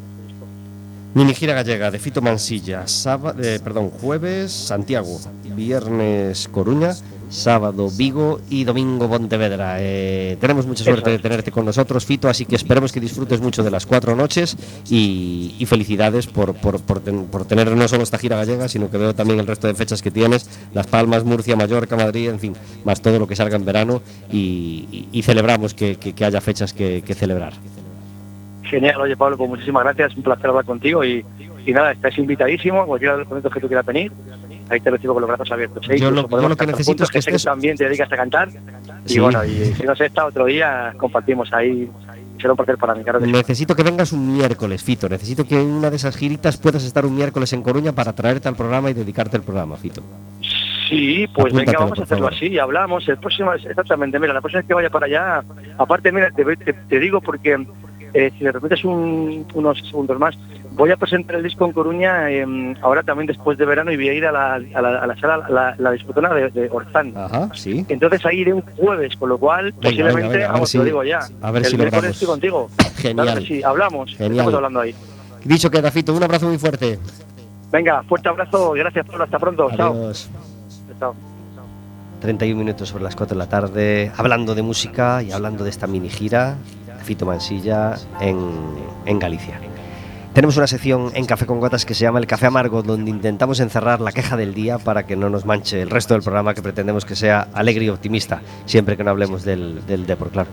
S2: Mini gira gallega de Fito Mansilla, sábado, eh, perdón, jueves Santiago, viernes Coruña, sábado Vigo y domingo Pontevedra. Eh, tenemos mucha suerte de tenerte con nosotros, Fito, así que esperemos que disfrutes mucho de las cuatro noches y, y felicidades por, por, por, ten, por tener no solo esta gira gallega, sino que veo también el resto de fechas que tienes, Las Palmas, Murcia, Mallorca, Madrid, en fin, más todo lo que salga en verano y, y, y celebramos que, que, que haya fechas que, que celebrar.
S7: Genial, oye Pablo, pues muchísimas gracias, un placer hablar contigo y, y nada, estás invitadísimo, cualquiera de los momentos que tú quieras venir, ahí te recibo con los brazos abiertos. ¿eh?
S2: Yo lo,
S7: Incluso
S2: yo lo que
S7: cantar
S2: necesito
S7: juntos,
S2: es que
S7: sé que
S2: estés...
S7: tú también te dedicas a cantar y
S2: Sí.
S7: bueno, y si no sé, está otro día compartimos ahí, será un placer para mí, claro que sí.
S2: Necesito que vengas un miércoles, Fito. Necesito que en una de esas giritas puedas estar un miércoles en Coruña para traerte al programa y dedicarte al programa, Fito.
S7: Sí, pues
S2: Apúntatelo,
S7: venga, vamos
S2: por
S7: a hacerlo
S2: favor.
S7: así y hablamos. El próximo, exactamente, mira, la próxima vez que vaya para allá, aparte, mira, te, te, te digo porque eh, si me repites un, unos segundos más, voy a presentar el disco en Coruña eh, ahora también después de verano y voy a ir a la, a la, a la sala, la, la discotona de, de Orzán.
S2: Ajá, sí.
S7: Entonces ahí iré un jueves, con lo cual
S2: Venga,
S7: posiblemente,
S2: venga, venga, a ver
S7: vamos,
S2: si-
S7: te lo digo ya,
S2: a ver
S7: el
S2: si
S7: miércoles
S2: logramos.
S7: estoy contigo.
S2: Genial.
S7: Claro que sí, hablamos,
S2: Genial.
S7: estamos hablando ahí.
S2: Dicho queda, Fito. Un abrazo muy fuerte.
S7: Venga, fuerte abrazo, gracias Pablo, hasta pronto, chao.
S2: Adiós.
S7: Chao.
S2: treinta y un minutos sobre las cuatro de la tarde, hablando de música y hablando de esta mini gira de Fito Mansilla en, en Galicia. Tenemos una sección en Café con Gotas que se llama El Café Amargo, donde intentamos encerrar la queja del día para que no nos manche el resto del programa, que pretendemos que sea alegre y optimista, siempre que no hablemos del, del Depor, claro.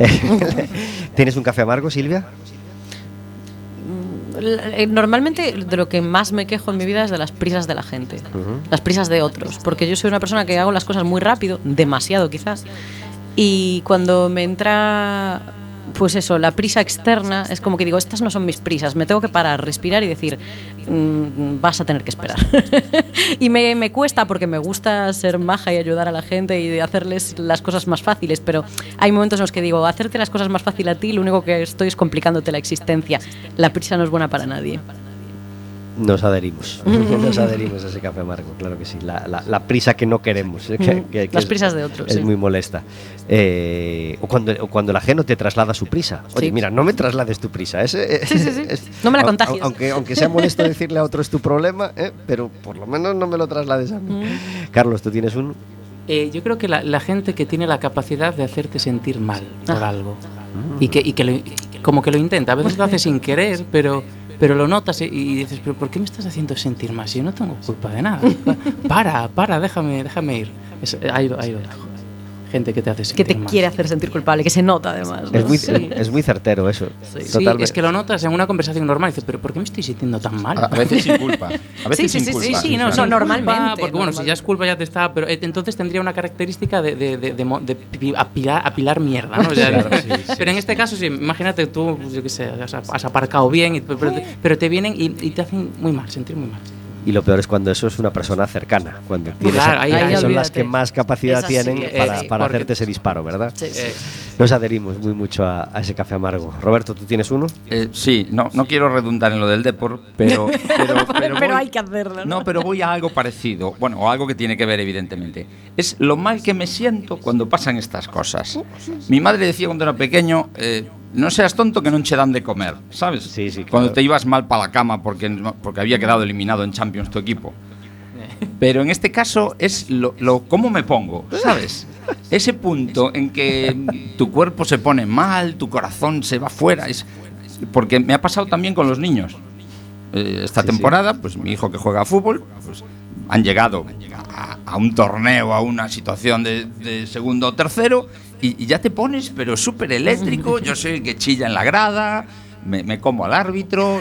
S2: ¿Tienes un café amargo, Silvia?
S3: Normalmente de lo que más me quejo en mi vida es de las prisas de la gente,
S2: Uh-huh.
S3: las prisas de otros, porque yo soy una persona que hago las cosas muy rápido, demasiado quizás, y cuando me entra, pues eso, la prisa externa, es como que digo, estas no son mis prisas, me tengo que parar, respirar y decir, mmm, vas a tener que esperar. Y me, me cuesta porque me gusta ser maja y ayudar a la gente y hacerles las cosas más fáciles, pero hay momentos en los que digo, hacerte las cosas más fácil a ti, lo único que estoy es complicándote la existencia. La prisa no es buena para nadie.
S2: Nos adherimos, nos adherimos a ese café amargo, claro que sí. La, la, la prisa que no queremos, ¿eh? que, que, que
S3: Las
S2: es,
S3: prisas de otros,
S2: es
S3: sí.
S2: muy molesta. Eh, o, cuando, o cuando el ajeno te traslada su prisa. Oye,
S3: Sí.
S2: mira, no me traslades tu prisa. Ese,
S3: Sí, sí, sí.
S2: es-
S3: No me la
S2: au-
S3: contagies.
S2: Aunque, aunque sea molesto decirle a otro es tu problema, ¿eh? Pero por lo menos no me lo traslades a mí. Carlos, ¿tú tienes un...?
S5: Eh, yo creo que la, la gente que tiene la capacidad de hacerte sentir mal por
S3: Ah.
S5: algo y que, y que lo- y que como que lo intenta, a veces lo hace sin querer, pero, pero lo notas y, y dices, pero ¿por qué me estás haciendo sentir mal si yo no tengo culpa de nada? Para, para, déjame, déjame ir. Es, ahí, lo- ahí lo dejo. Gente que te hace
S3: Que
S5: sentir
S3: te
S5: mal.
S3: quiere hacer sentir culpable, que se nota además, ¿no?
S2: Es muy,
S5: Sí.
S2: es muy certero eso.
S5: Sí,
S2: Totalmente.
S5: es que lo notas en una conversación normal y dices, pero ¿por qué me estoy sintiendo tan mal?
S1: A, a veces sin culpa. A veces
S3: Sí, sí,
S1: sin
S3: sí,
S1: culpa.
S3: sí, sí, no,
S5: sin
S3: no,
S5: culpa,
S3: normalmente,
S5: Porque bueno, si ya es culpa ya te está, pero eh, entonces tendría una característica de, de, de, de, mo- de pi- apilar, apilar mierda, ¿no? O sea,
S1: Claro, sí, sí.
S5: pero en este caso, sí, imagínate tú, pues, yo qué sé, has, has aparcado bien, y- pero, te, pero te vienen y, y te hacen muy mal, sentir muy mal.
S2: Y lo peor es cuando eso es una persona cercana, cuando tienes
S5: Claro,
S2: a-
S5: ahí-
S2: que
S5: ahí
S2: son las
S3: olvídate.
S2: que más capacidad
S3: Es así,
S2: tienen
S3: es
S2: para,
S5: así,
S2: para
S5: porque-
S2: hacerte ese disparo, ¿verdad?
S3: Sí, sí.
S5: Eh,
S2: Nos adherimos muy mucho a, a ese café amargo. Roberto, ¿tú tienes uno?
S1: Eh, sí, no, no quiero redundar en lo del Depor, pero, pero, pero,
S3: Pero
S1: voy-
S3: hay que hacerlo, ¿no?
S1: No, pero voy a algo parecido, bueno, o algo que tiene que ver evidentemente. Es lo mal que me siento cuando pasan estas cosas. Mi madre decía cuando era pequeño, eh, no seas tonto que no che dan de comer, ¿sabes?
S2: Sí, sí, claro.
S1: Cuando te ibas mal para la cama porque, no- porque había quedado eliminado en Champions tu equipo. Pero en este caso es lo, lo cómo me pongo, ¿sabes? Ese punto en que tu cuerpo se pone mal, tu corazón se va fuera, es porque me ha pasado también con los niños. Eh, esta
S2: Sí, sí.
S1: temporada, pues mi hijo que juega a fútbol, pues han llegado a, a un torneo, a una situación de, de segundo o tercero, y, y ya te pones, pero súper eléctrico. Yo soy el que chilla en la grada, me, me como al árbitro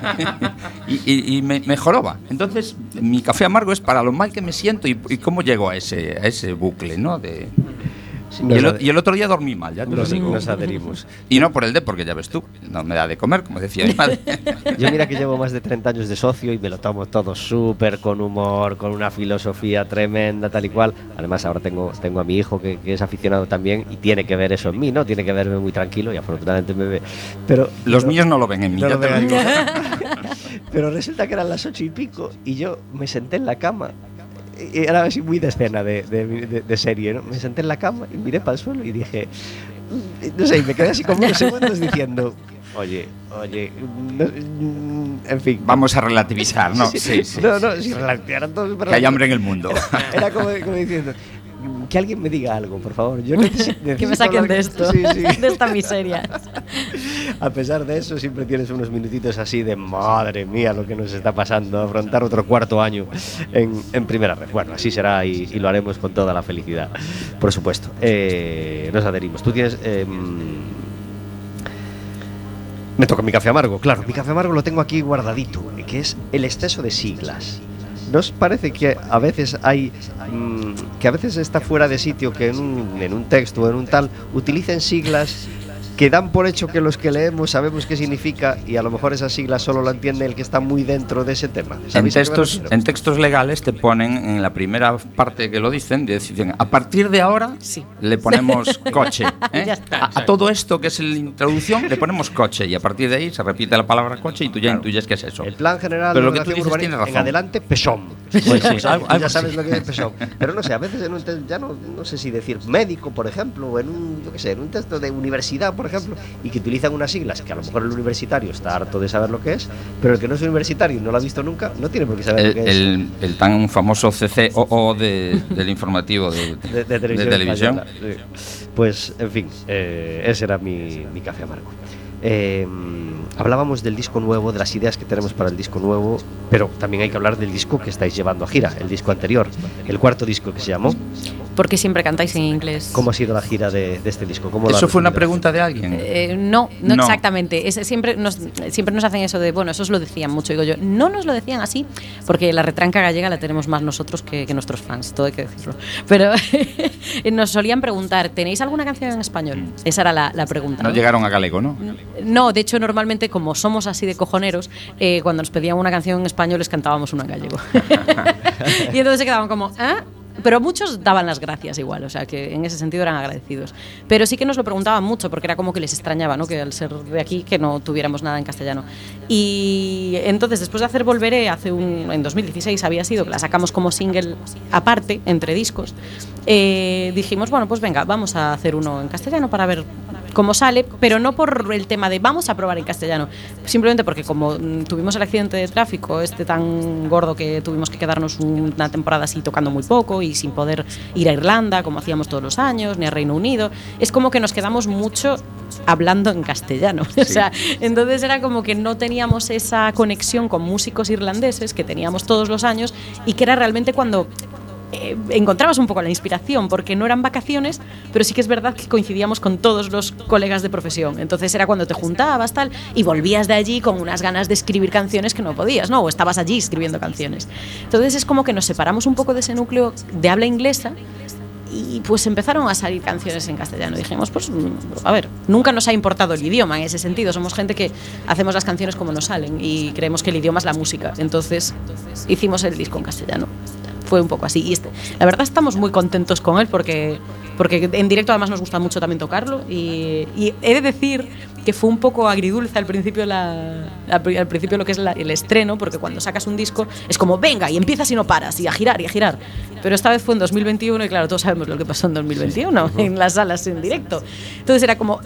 S1: y, y- y- y me, me joroba. Entonces, mi café amargo es para lo mal que me siento y, y cómo llego a ese, a ese bucle, ¿no? De, y, el, y el otro día dormí mal, ya te
S2: nos,
S1: lo digo.
S2: Nos adherimos.
S1: Y no por el D, porque ya ves tú, no me da de comer, como decía mi madre.
S2: Yo mira que llevo más de treinta años de socio y me lo tomo todo súper con humor, con una filosofía tremenda, tal y cual. Además ahora tengo, tengo a mi hijo que, que es aficionado también y tiene que ver eso en mí, ¿no? Tiene que verme muy tranquilo y afortunadamente me ve. Pero
S1: los
S2: pero,
S1: míos no lo ven en mí,
S2: no
S1: ya
S2: lo
S1: te lo digo.
S2: Pero resulta que eran las ocho y pico y yo me senté en la cama. Era así muy de escena de, de, de, de serie, ¿no? Me senté en la cama y miré para el suelo y dije, no sé, y me quedé así como unos segundos diciendo, oye, oye, no, en fin.
S1: Vamos a relativizar, ¿no? Sí, sí. sí
S2: no, no, si relativizaran todos.
S1: Que hay hambre en el mundo.
S2: Era, era como, como diciendo, que alguien me diga algo, por favor. Yo necesito, necesito
S3: que me saquen
S2: hablar,
S3: de esto,
S2: sí, sí.
S3: de esta miseria.
S2: A pesar de eso, siempre tienes unos minutitos así de madre mía lo que nos está pasando, afrontar otro cuarto año en, en primera red. Bueno, así será y, y lo haremos con toda la felicidad, por supuesto. Eh, nos adherimos. Tú tienes... Eh, me toca mi café amargo, claro. Mi café amargo lo tengo aquí guardadito, que es el exceso de siglas. ¿No os parece que a veces hay mmm, que a veces está fuera de sitio que en un, en un texto o en un tal utilicen siglas que dan por hecho que los que leemos sabemos qué significa y a lo mejor esas siglas solo lo entiende el que está muy dentro de ese tema?
S1: En textos, en textos legales te ponen en la primera parte que lo dicen, dicen a partir de ahora
S3: sí.
S1: le ponemos coche. ¿eh?
S3: Ya está.
S1: A, a todo esto que es la introducción le ponemos coche y a partir de ahí se repite la palabra coche y tú ya
S2: claro.
S1: intuyes qué es eso.
S2: El plan general
S1: pero
S2: de
S1: lo que tú dices tiene razón.
S2: En adelante, peshom.
S1: Pues sí,
S2: pues,
S1: algo,
S2: ya
S1: algo
S2: sabes
S1: sí.
S2: lo que es peshom. Pero no sé, a veces en un texto, ya no, no sé si decir médico, por ejemplo, o en un, yo qué sé, en un texto de universidad, por ejemplo, y que utilizan unas siglas que a lo mejor el universitario está harto de saber lo que es, pero el que no es universitario y no lo ha visto nunca, no tiene por qué saber
S1: el,
S2: lo que es.
S1: El, el tan famoso C C O O de, del informativo de,
S2: de, de televisión.
S1: De televisión.
S2: Sí. Pues, en fin, eh, ese era mi, mi café amargo. Eh, hablábamos del disco nuevo, de las ideas que tenemos para el disco nuevo, pero también hay que hablar del disco que estáis llevando a gira, el disco anterior, el cuarto disco que se llamó.
S3: Porque siempre cantáis en inglés.
S2: ¿Cómo ha sido la gira de, de este disco? ¿Cómo
S1: ¿Eso fue una
S2: recibido?
S1: pregunta de alguien?
S3: Eh, no, no,
S1: No.
S3: exactamente. Es, siempre, nos, siempre nos hacen eso de, bueno, eso os lo decían mucho. Digo yo, no nos lo decían así, porque la retranca gallega la tenemos más nosotros que, que nuestros fans, todo hay que decirlo. Pero nos solían preguntar, ¿tenéis alguna canción en español? Esa era la, la pregunta.
S1: No,
S3: ¿no?
S1: llegaron a galego, ¿no?
S3: No, de hecho, normalmente, como somos así de cojoneros, eh, cuando nos pedían una canción en español, les cantábamos una en gallego. Y entonces se quedaban como, ¿ah? Pero muchos daban las gracias igual, o sea que en ese sentido eran agradecidos. Pero sí que nos lo preguntaban mucho porque era como que les extrañaba, ¿no? Que al ser de aquí que no tuviéramos nada en castellano. Y entonces después de hacer Volveré, hace un, en dos mil dieciséis había sido, que la sacamos como single aparte, entre discos, eh, dijimos, bueno, pues venga, vamos a hacer uno en castellano para ver cómo sale, pero no por el tema de vamos a probar en castellano, simplemente porque como mm, tuvimos el accidente de tráfico este tan gordo que tuvimos que quedarnos una temporada así tocando muy poco y sin poder ir a Irlanda como hacíamos todos los años, ni a Reino Unido, es como que nos quedamos mucho hablando en castellano. Sí. O sea, entonces era como que no teníamos esa conexión con músicos irlandeses que teníamos todos los años y que era realmente cuando Eh, encontrabas un poco la inspiración, porque no eran vacaciones, pero sí que es verdad que coincidíamos con todos los colegas de profesión. Entonces era cuando te juntabas tal y volvías de allí con unas ganas de escribir canciones que no podías, ¿no? O estabas allí escribiendo canciones. Entonces es como que nos separamos un poco de ese núcleo de habla inglesa y pues empezaron a salir canciones en castellano. Dijimos, pues a ver, nunca nos ha importado el idioma en ese sentido. Somos gente que hacemos las canciones como nos salen y creemos que el idioma es la música. Entonces hicimos el disco en castellano. Fue un poco así. Y este, la verdad estamos muy contentos con él porque, porque en directo además nos gusta mucho también tocarlo. Y, y he de decir que fue un poco agridulce al principio, la, al principio lo que es la, el estreno, porque cuando sacas un disco es como venga y empiezas y no paras y a girar y a girar. Pero esta vez fue en dos mil veintiuno y claro, todos sabemos lo que pasó en dos mil veintiuno en las salas en directo. Entonces era como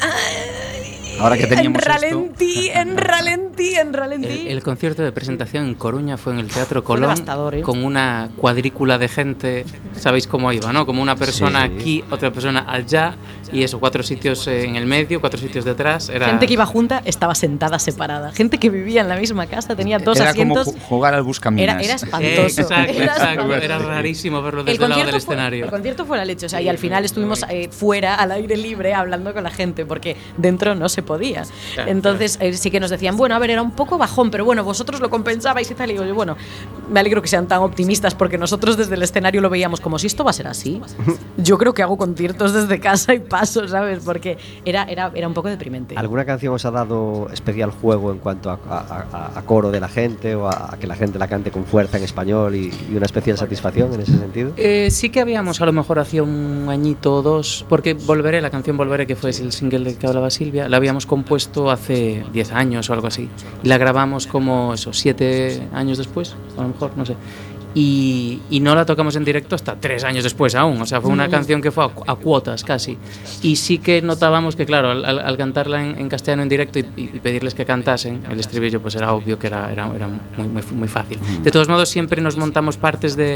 S1: ahora que teníamos
S3: en ralentí,
S1: esto.
S3: en ralentí, en ralentí.
S5: El, el concierto de presentación en Coruña fue en el Teatro Colón,
S3: devastador, ¿eh?
S5: Con una cuadrícula de gente, sabéis cómo iba, ¿no? Como una persona
S2: Sí.
S5: aquí, otra persona allá, y eso, cuatro sitios en el medio, cuatro sitios detrás. Era...
S3: Gente que iba junta estaba sentada separada. Gente que vivía en la misma casa tenía dos
S1: era
S3: asientos.
S1: como jugar al buscaminas.
S3: Era, era espantoso.
S5: Exacto,
S3: era
S5: exacto.
S3: espantoso.
S5: Era rarísimo verlo
S3: El
S5: desde el lado del
S3: concierto, fue,
S5: escenario.
S3: el concierto fue la leche, o sea, y al final estuvimos eh, fuera, al aire libre, hablando con la gente, porque dentro no se podía. podía.
S5: Claro,
S3: Entonces eh, sí que nos decían, bueno, a ver, era un poco bajón, pero bueno, vosotros lo compensabais y tal. Y digo, bueno, me alegro que sean tan optimistas porque nosotros desde el escenario lo veíamos como si esto va a ser así. Yo creo que hago conciertos desde casa y paso, ¿sabes? Porque era, era, era un poco deprimente.
S2: ¿Alguna canción os ha dado especial juego en cuanto a, a, a, a coro de la gente o a, a que la gente la cante con fuerza en español y, y una especial satisfacción en ese sentido?
S5: Eh, sí que habíamos, a lo mejor hacía un añito o dos, porque Volveré, la canción Volveré, que fue el single del que hablaba Silvia, la habíamos compuesto hace diez años o algo así. Y la grabamos como, eso, siete años después, a lo mejor, no sé. Y, y no la tocamos en directo hasta tres años después aún, o sea, fue una canción que fue a, a cuotas casi. Y sí que notábamos que, claro, al, al cantarla en, en castellano en directo y, y pedirles que cantasen el estribillo, pues era obvio que era, era, era muy, muy, muy fácil. De todos modos, siempre nos montamos partes de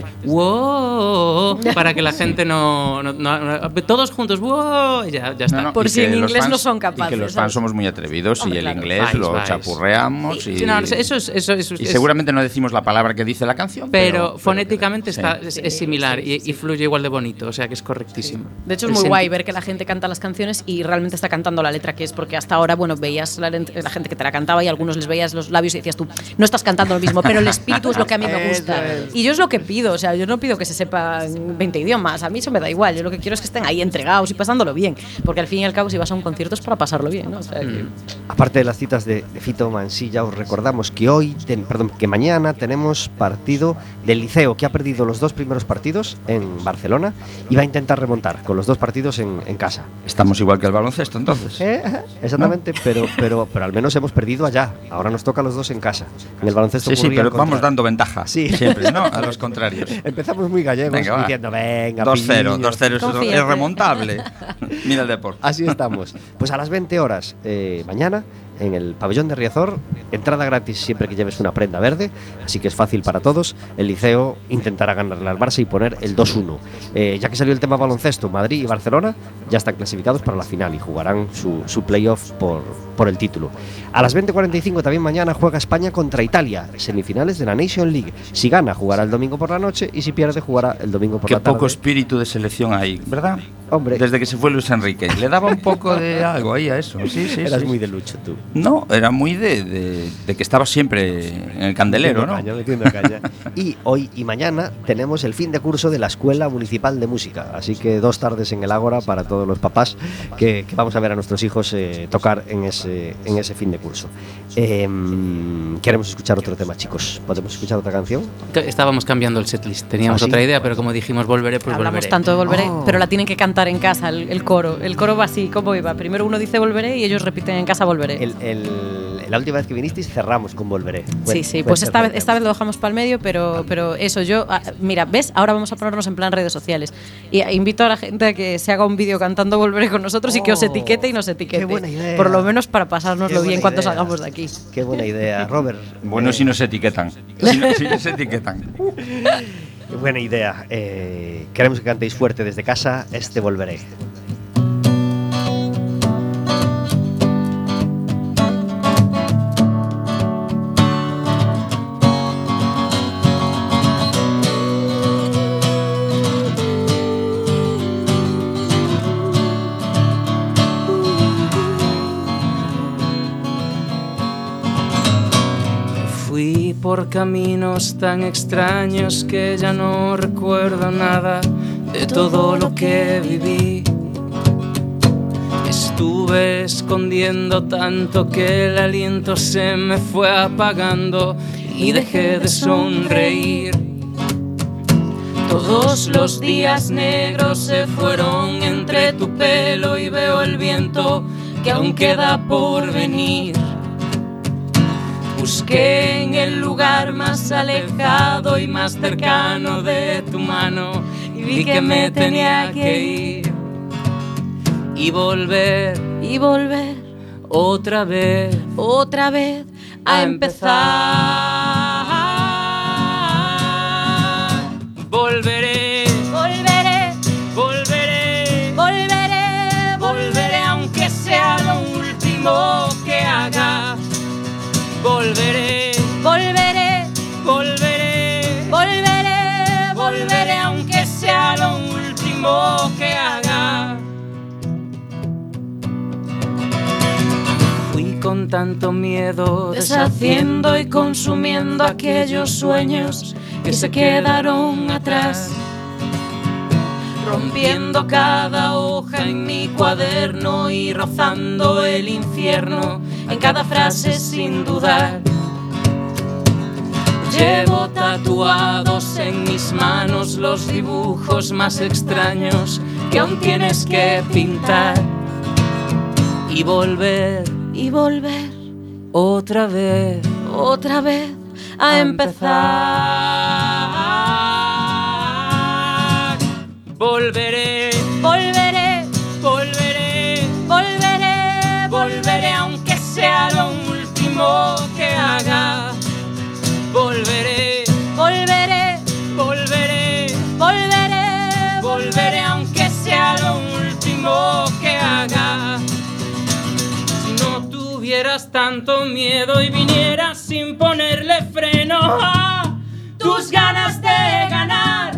S5: wow para que la gente no, no, no, no todos juntos wow, y ya, ya está.
S1: No, no,
S3: Por
S1: y
S3: si
S1: que
S3: en
S1: los
S3: inglés
S1: fans-
S3: no son capaces.
S1: Y que los
S3: ¿sabes?
S1: fans somos muy atrevidos.
S3: Hombre,
S1: y el
S3: claro.
S1: inglés
S5: Vais,
S1: lo
S5: vais.
S1: chapurreamos. Y,
S5: Sí, no, eso, eso, eso, eso
S1: y
S5: es-
S1: seguramente no decimos la palabra que dice la canción.
S5: Pero,
S1: Pero,
S5: fonéticamente
S1: sí.
S5: está, es, es similar y, y fluye igual de bonito, o sea que es correctísimo.
S3: De hecho, es
S5: El
S3: muy
S5: senti-
S3: guay ver que la gente canta las canciones y realmente está cantando la letra, que es porque hasta ahora, bueno, veías la, lent- la gente que te la cantaba y a algunos les veías los labios y decías tú, no estás cantando lo mismo, pero el espíritu es lo que a mí me gusta. Y yo es lo que pido, o sea, yo no pido que se sepan veinte idiomas, a mí eso me da igual, yo lo que quiero es que estén ahí entregados y pasándolo bien, porque al fin y al cabo si vas a un concierto es para pasarlo bien, ¿no? O sea, que-
S2: Aparte de las citas de, de Fito Mansilla, os recordamos que hoy, ten- perdón, que mañana tenemos partido del Liceo, que ha perdido los dos primeros partidos en Barcelona y va a intentar remontar con los dos partidos en, en casa.
S1: Estamos igual que el baloncesto, entonces.
S2: Eh, Exactamente, pero, pero, pero al menos hemos perdido allá. Ahora nos toca a los dos en casa. En el baloncesto
S1: Sí, sí,
S2: ocurría
S1: pero
S2: al
S1: vamos
S2: contrario.
S1: dando ventaja.
S2: Sí.
S1: Siempre, ¿no? A los contrarios.
S2: Empezamos muy gallegos
S1: Venga, va.
S2: diciendo, venga,
S1: dos cero,
S2: pilliño.
S1: dos cero, es,
S3: Confíate.
S1: es remontable. Mira el deporte.
S2: Así estamos. Pues a las veinte horas eh, mañana en el pabellón de Riazor, entrada gratis siempre que lleves una prenda verde, así que es fácil para todos. El Liceo intentará ganarle al Barça y poner el dos uno. Eh, ya que salió el tema baloncesto, Madrid y Barcelona ya están clasificados para la final y jugarán su, su playoff por, por el título. A las veinte cuarenta y cinco también mañana juega España contra Italia, semifinales de la Nation League. Si gana, jugará el domingo por la noche y si pierde, jugará el domingo por
S1: Qué
S2: la tarde.
S1: poco espíritu de selección hay, ¿verdad?
S2: Hombre.
S1: Desde que se fue Luis Enrique. Le daba un poco de algo ahí a eso. Sí, sí,
S2: Eras
S1: sí.
S2: muy de lucho tú.
S1: No, era muy de, de, de que estaba siempre en el candelero,
S2: Metiendo
S1: ¿no?
S2: caña, metiendo caña. Y hoy y mañana tenemos el fin de curso de la Escuela Municipal de Música, así que dos tardes en el Ágora para todos los papás que, que vamos a ver a nuestros hijos eh, tocar en ese, en ese fin de curso. Eh, queremos escuchar otro tema, chicos. ¿Podemos escuchar otra canción?
S5: Estábamos cambiando el setlist, teníamos
S2: ¿Ah, sí?
S5: otra idea, pero como dijimos Volveré, pues
S3: Hablamos
S5: volveré.
S3: tanto de Volveré,
S2: Oh.
S3: pero la tienen que cantar en casa, el, el coro. El coro va así, ¿cómo iba? Primero uno dice Volveré y ellos repiten en casa Volveré.
S2: El, el- la última vez que vinisteis cerramos con Volveré.
S3: Sí, sí, pues esta vez, esta vez lo dejamos para el medio, pero, pero eso, yo, ah, mira, ¿ves? Ahora vamos a ponernos en plan redes sociales. Y ah, invito a la gente a que se haga un vídeo cantando Volveré con nosotros y que os
S2: Oh,
S3: etiquete y nos etiquete.
S2: qué buena idea.
S3: Por lo menos para
S2: Qué
S3: pasárnoslo
S2: buena
S3: bien cuando
S2: idea.
S3: salgamos de aquí.
S2: Qué buena idea, Robert.
S1: Bueno,
S2: Eh,
S1: si nos etiquetan. Si, no- si nos etiquetan.
S2: Qué buena idea. Eh, queremos que cantéis fuerte desde casa este Volveré.
S5: Fui por caminos tan extraños que ya no recuerdo nada de todo lo que viví. Estuve escondiendo tanto que el aliento se me fue apagando y dejé de sonreír. Todos los días negros se fueron entre tu pelo y veo el viento que aún queda por venir. Busqué en el lugar más alejado y más cercano de tu mano y vi que me tenía que ir y volver
S3: Y volver
S5: otra vez
S3: otra vez a empezar.
S5: Volveré,
S3: Volveré,
S5: volveré,
S3: volveré,
S5: volveré aunque sea lo último que haga. Volveré,
S3: volveré,
S5: volveré,
S3: volveré,
S5: volveré aunque sea lo último que haga. con tanto miedo, deshaciendo y consumiendo aquellos sueños que se quedaron atrás, rompiendo cada hoja en mi cuaderno y rozando el infierno en cada frase sin dudar. Llevo tatuados en mis manos los dibujos más extraños que aún tienes que pintar y volver,
S3: Y volver
S5: otra vez,
S3: otra vez a empezar.
S5: volveré,
S3: Volveré,
S5: volveré,
S3: volveré,
S5: volveré aunque sea lo último que haga. Volveré,
S3: volveré,
S5: volveré,
S3: volveré,
S5: volveré aunque sea lo último que haga. Si no tuvieras tanto miedo y vinieras sin ponerle freno a tus ganas de ganar,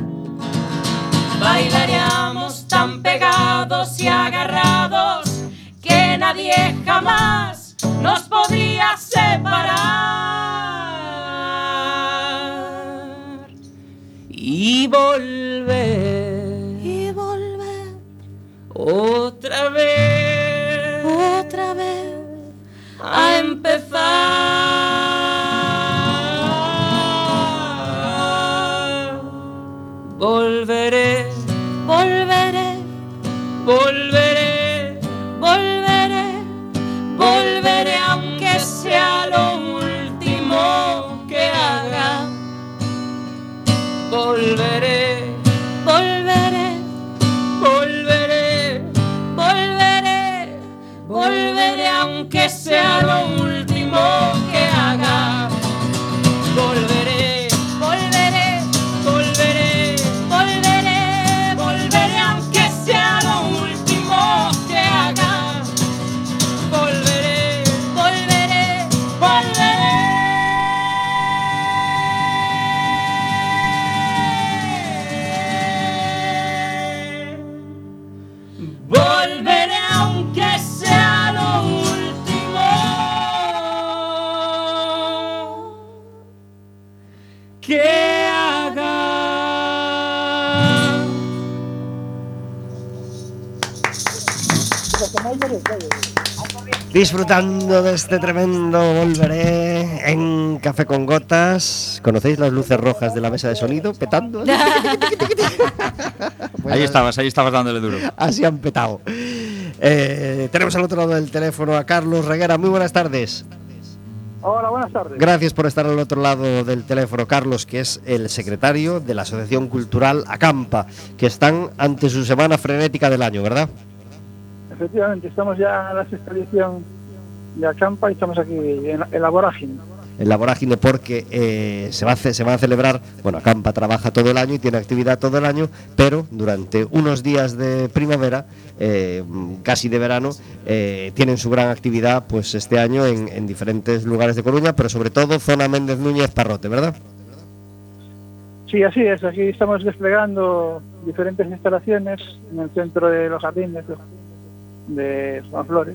S5: bailaríamos tan pegados y agarrados que nadie jamás nos podría separar. Y volver,
S3: y volver
S5: otra vez,
S3: otra vez
S5: a empezar. Volveré,
S3: volveré,
S5: volveré,
S3: volveré,
S5: volveré aunque sea lo último que haga. Volveré,
S3: volveré,
S5: volveré,
S3: volveré,
S5: volveré aunque sea lo último que haga. Volveré,
S3: volveré,
S5: volveré,
S3: volveré,
S5: volveré aunque sea lo último que haga. Volveré,
S3: volveré,
S5: volveré. Volveré aunque sea lo último que haga.
S2: Disfrutando de este tremendo Volveré en Café con Gotas. ¿Conocéis las luces rojas de la mesa de sonido? Petando. Pues
S1: Ahí estabas, ahí estabas dándole duro.
S2: así han petado. Eh, tenemos al otro lado del teléfono a Carlos Reguera. Muy buenas tardes.
S7: Hola, buenas tardes.
S2: Gracias por estar al otro lado del teléfono, Carlos, que es el secretario de la Asociación Cultural Acampa, que están ante su semana frenética del año, ¿verdad?
S7: Efectivamente, estamos ya en la sexta edición de Acampa y estamos aquí en la, en la vorágine.
S2: En la vorágine porque eh, se, va a ce- se va a celebrar, bueno, Acampa trabaja todo el año y tiene actividad todo el año, pero durante unos días de primavera, eh, casi de verano, eh, tienen su gran actividad pues este año en, en diferentes lugares de Coruña, pero sobre todo zona Méndez Núñez Parrote, ¿verdad?
S7: Sí, así es. Aquí estamos desplegando diferentes instalaciones en el centro de los jardines de Juan Flores.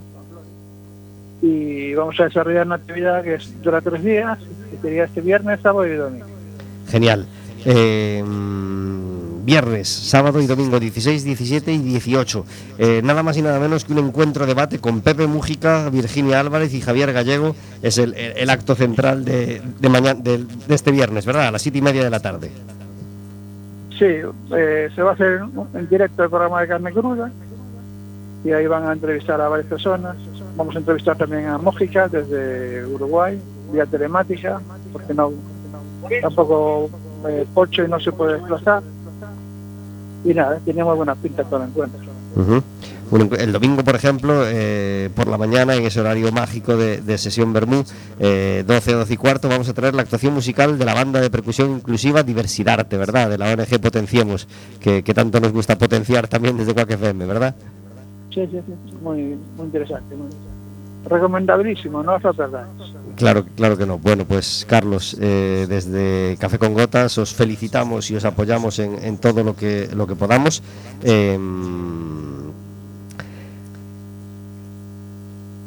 S7: Y vamos a desarrollar una actividad que es, dura tres días, que sería este viernes, sábado y domingo.
S2: Genial. Eh, viernes, sábado y domingo, dieciséis, diecisiete y dieciocho. Eh, nada más y nada menos que un encuentro debate con Pepe Mújica, Virginia Álvarez y Javier Gallego. Es el, el, el acto central de, de, mañana, de, de este viernes, ¿verdad? A las siete y media de la tarde.
S7: Sí, eh, se va a hacer en directo el programa de Carne Cruda y ahí van a entrevistar a varias personas. Vamos a entrevistar también a Mójica desde Uruguay, vía telemática, porque no tampoco eh, Pocho y no se puede desplazar. Y nada, tenemos buena pinta todo el encuentro.
S2: Uh-huh. El domingo, por ejemplo, eh, por la mañana, en ese horario mágico de, de sesión Bermú, eh, doce, doce y cuarto, vamos a tener la actuación musical de la banda de percusión inclusiva Diversidarte, ¿verdad? De la O N G Potenciemos, que, que tanto nos gusta potenciar también desde Quack F M, ¿verdad?
S7: Sí, sí, sí, muy, muy interesante, muy recomendabilísimo, no os lo perdáis.
S2: Claro, claro que no. Bueno, pues Carlos, eh, desde Café con Gotas os felicitamos y os apoyamos en, en todo lo que lo que podamos. Eh,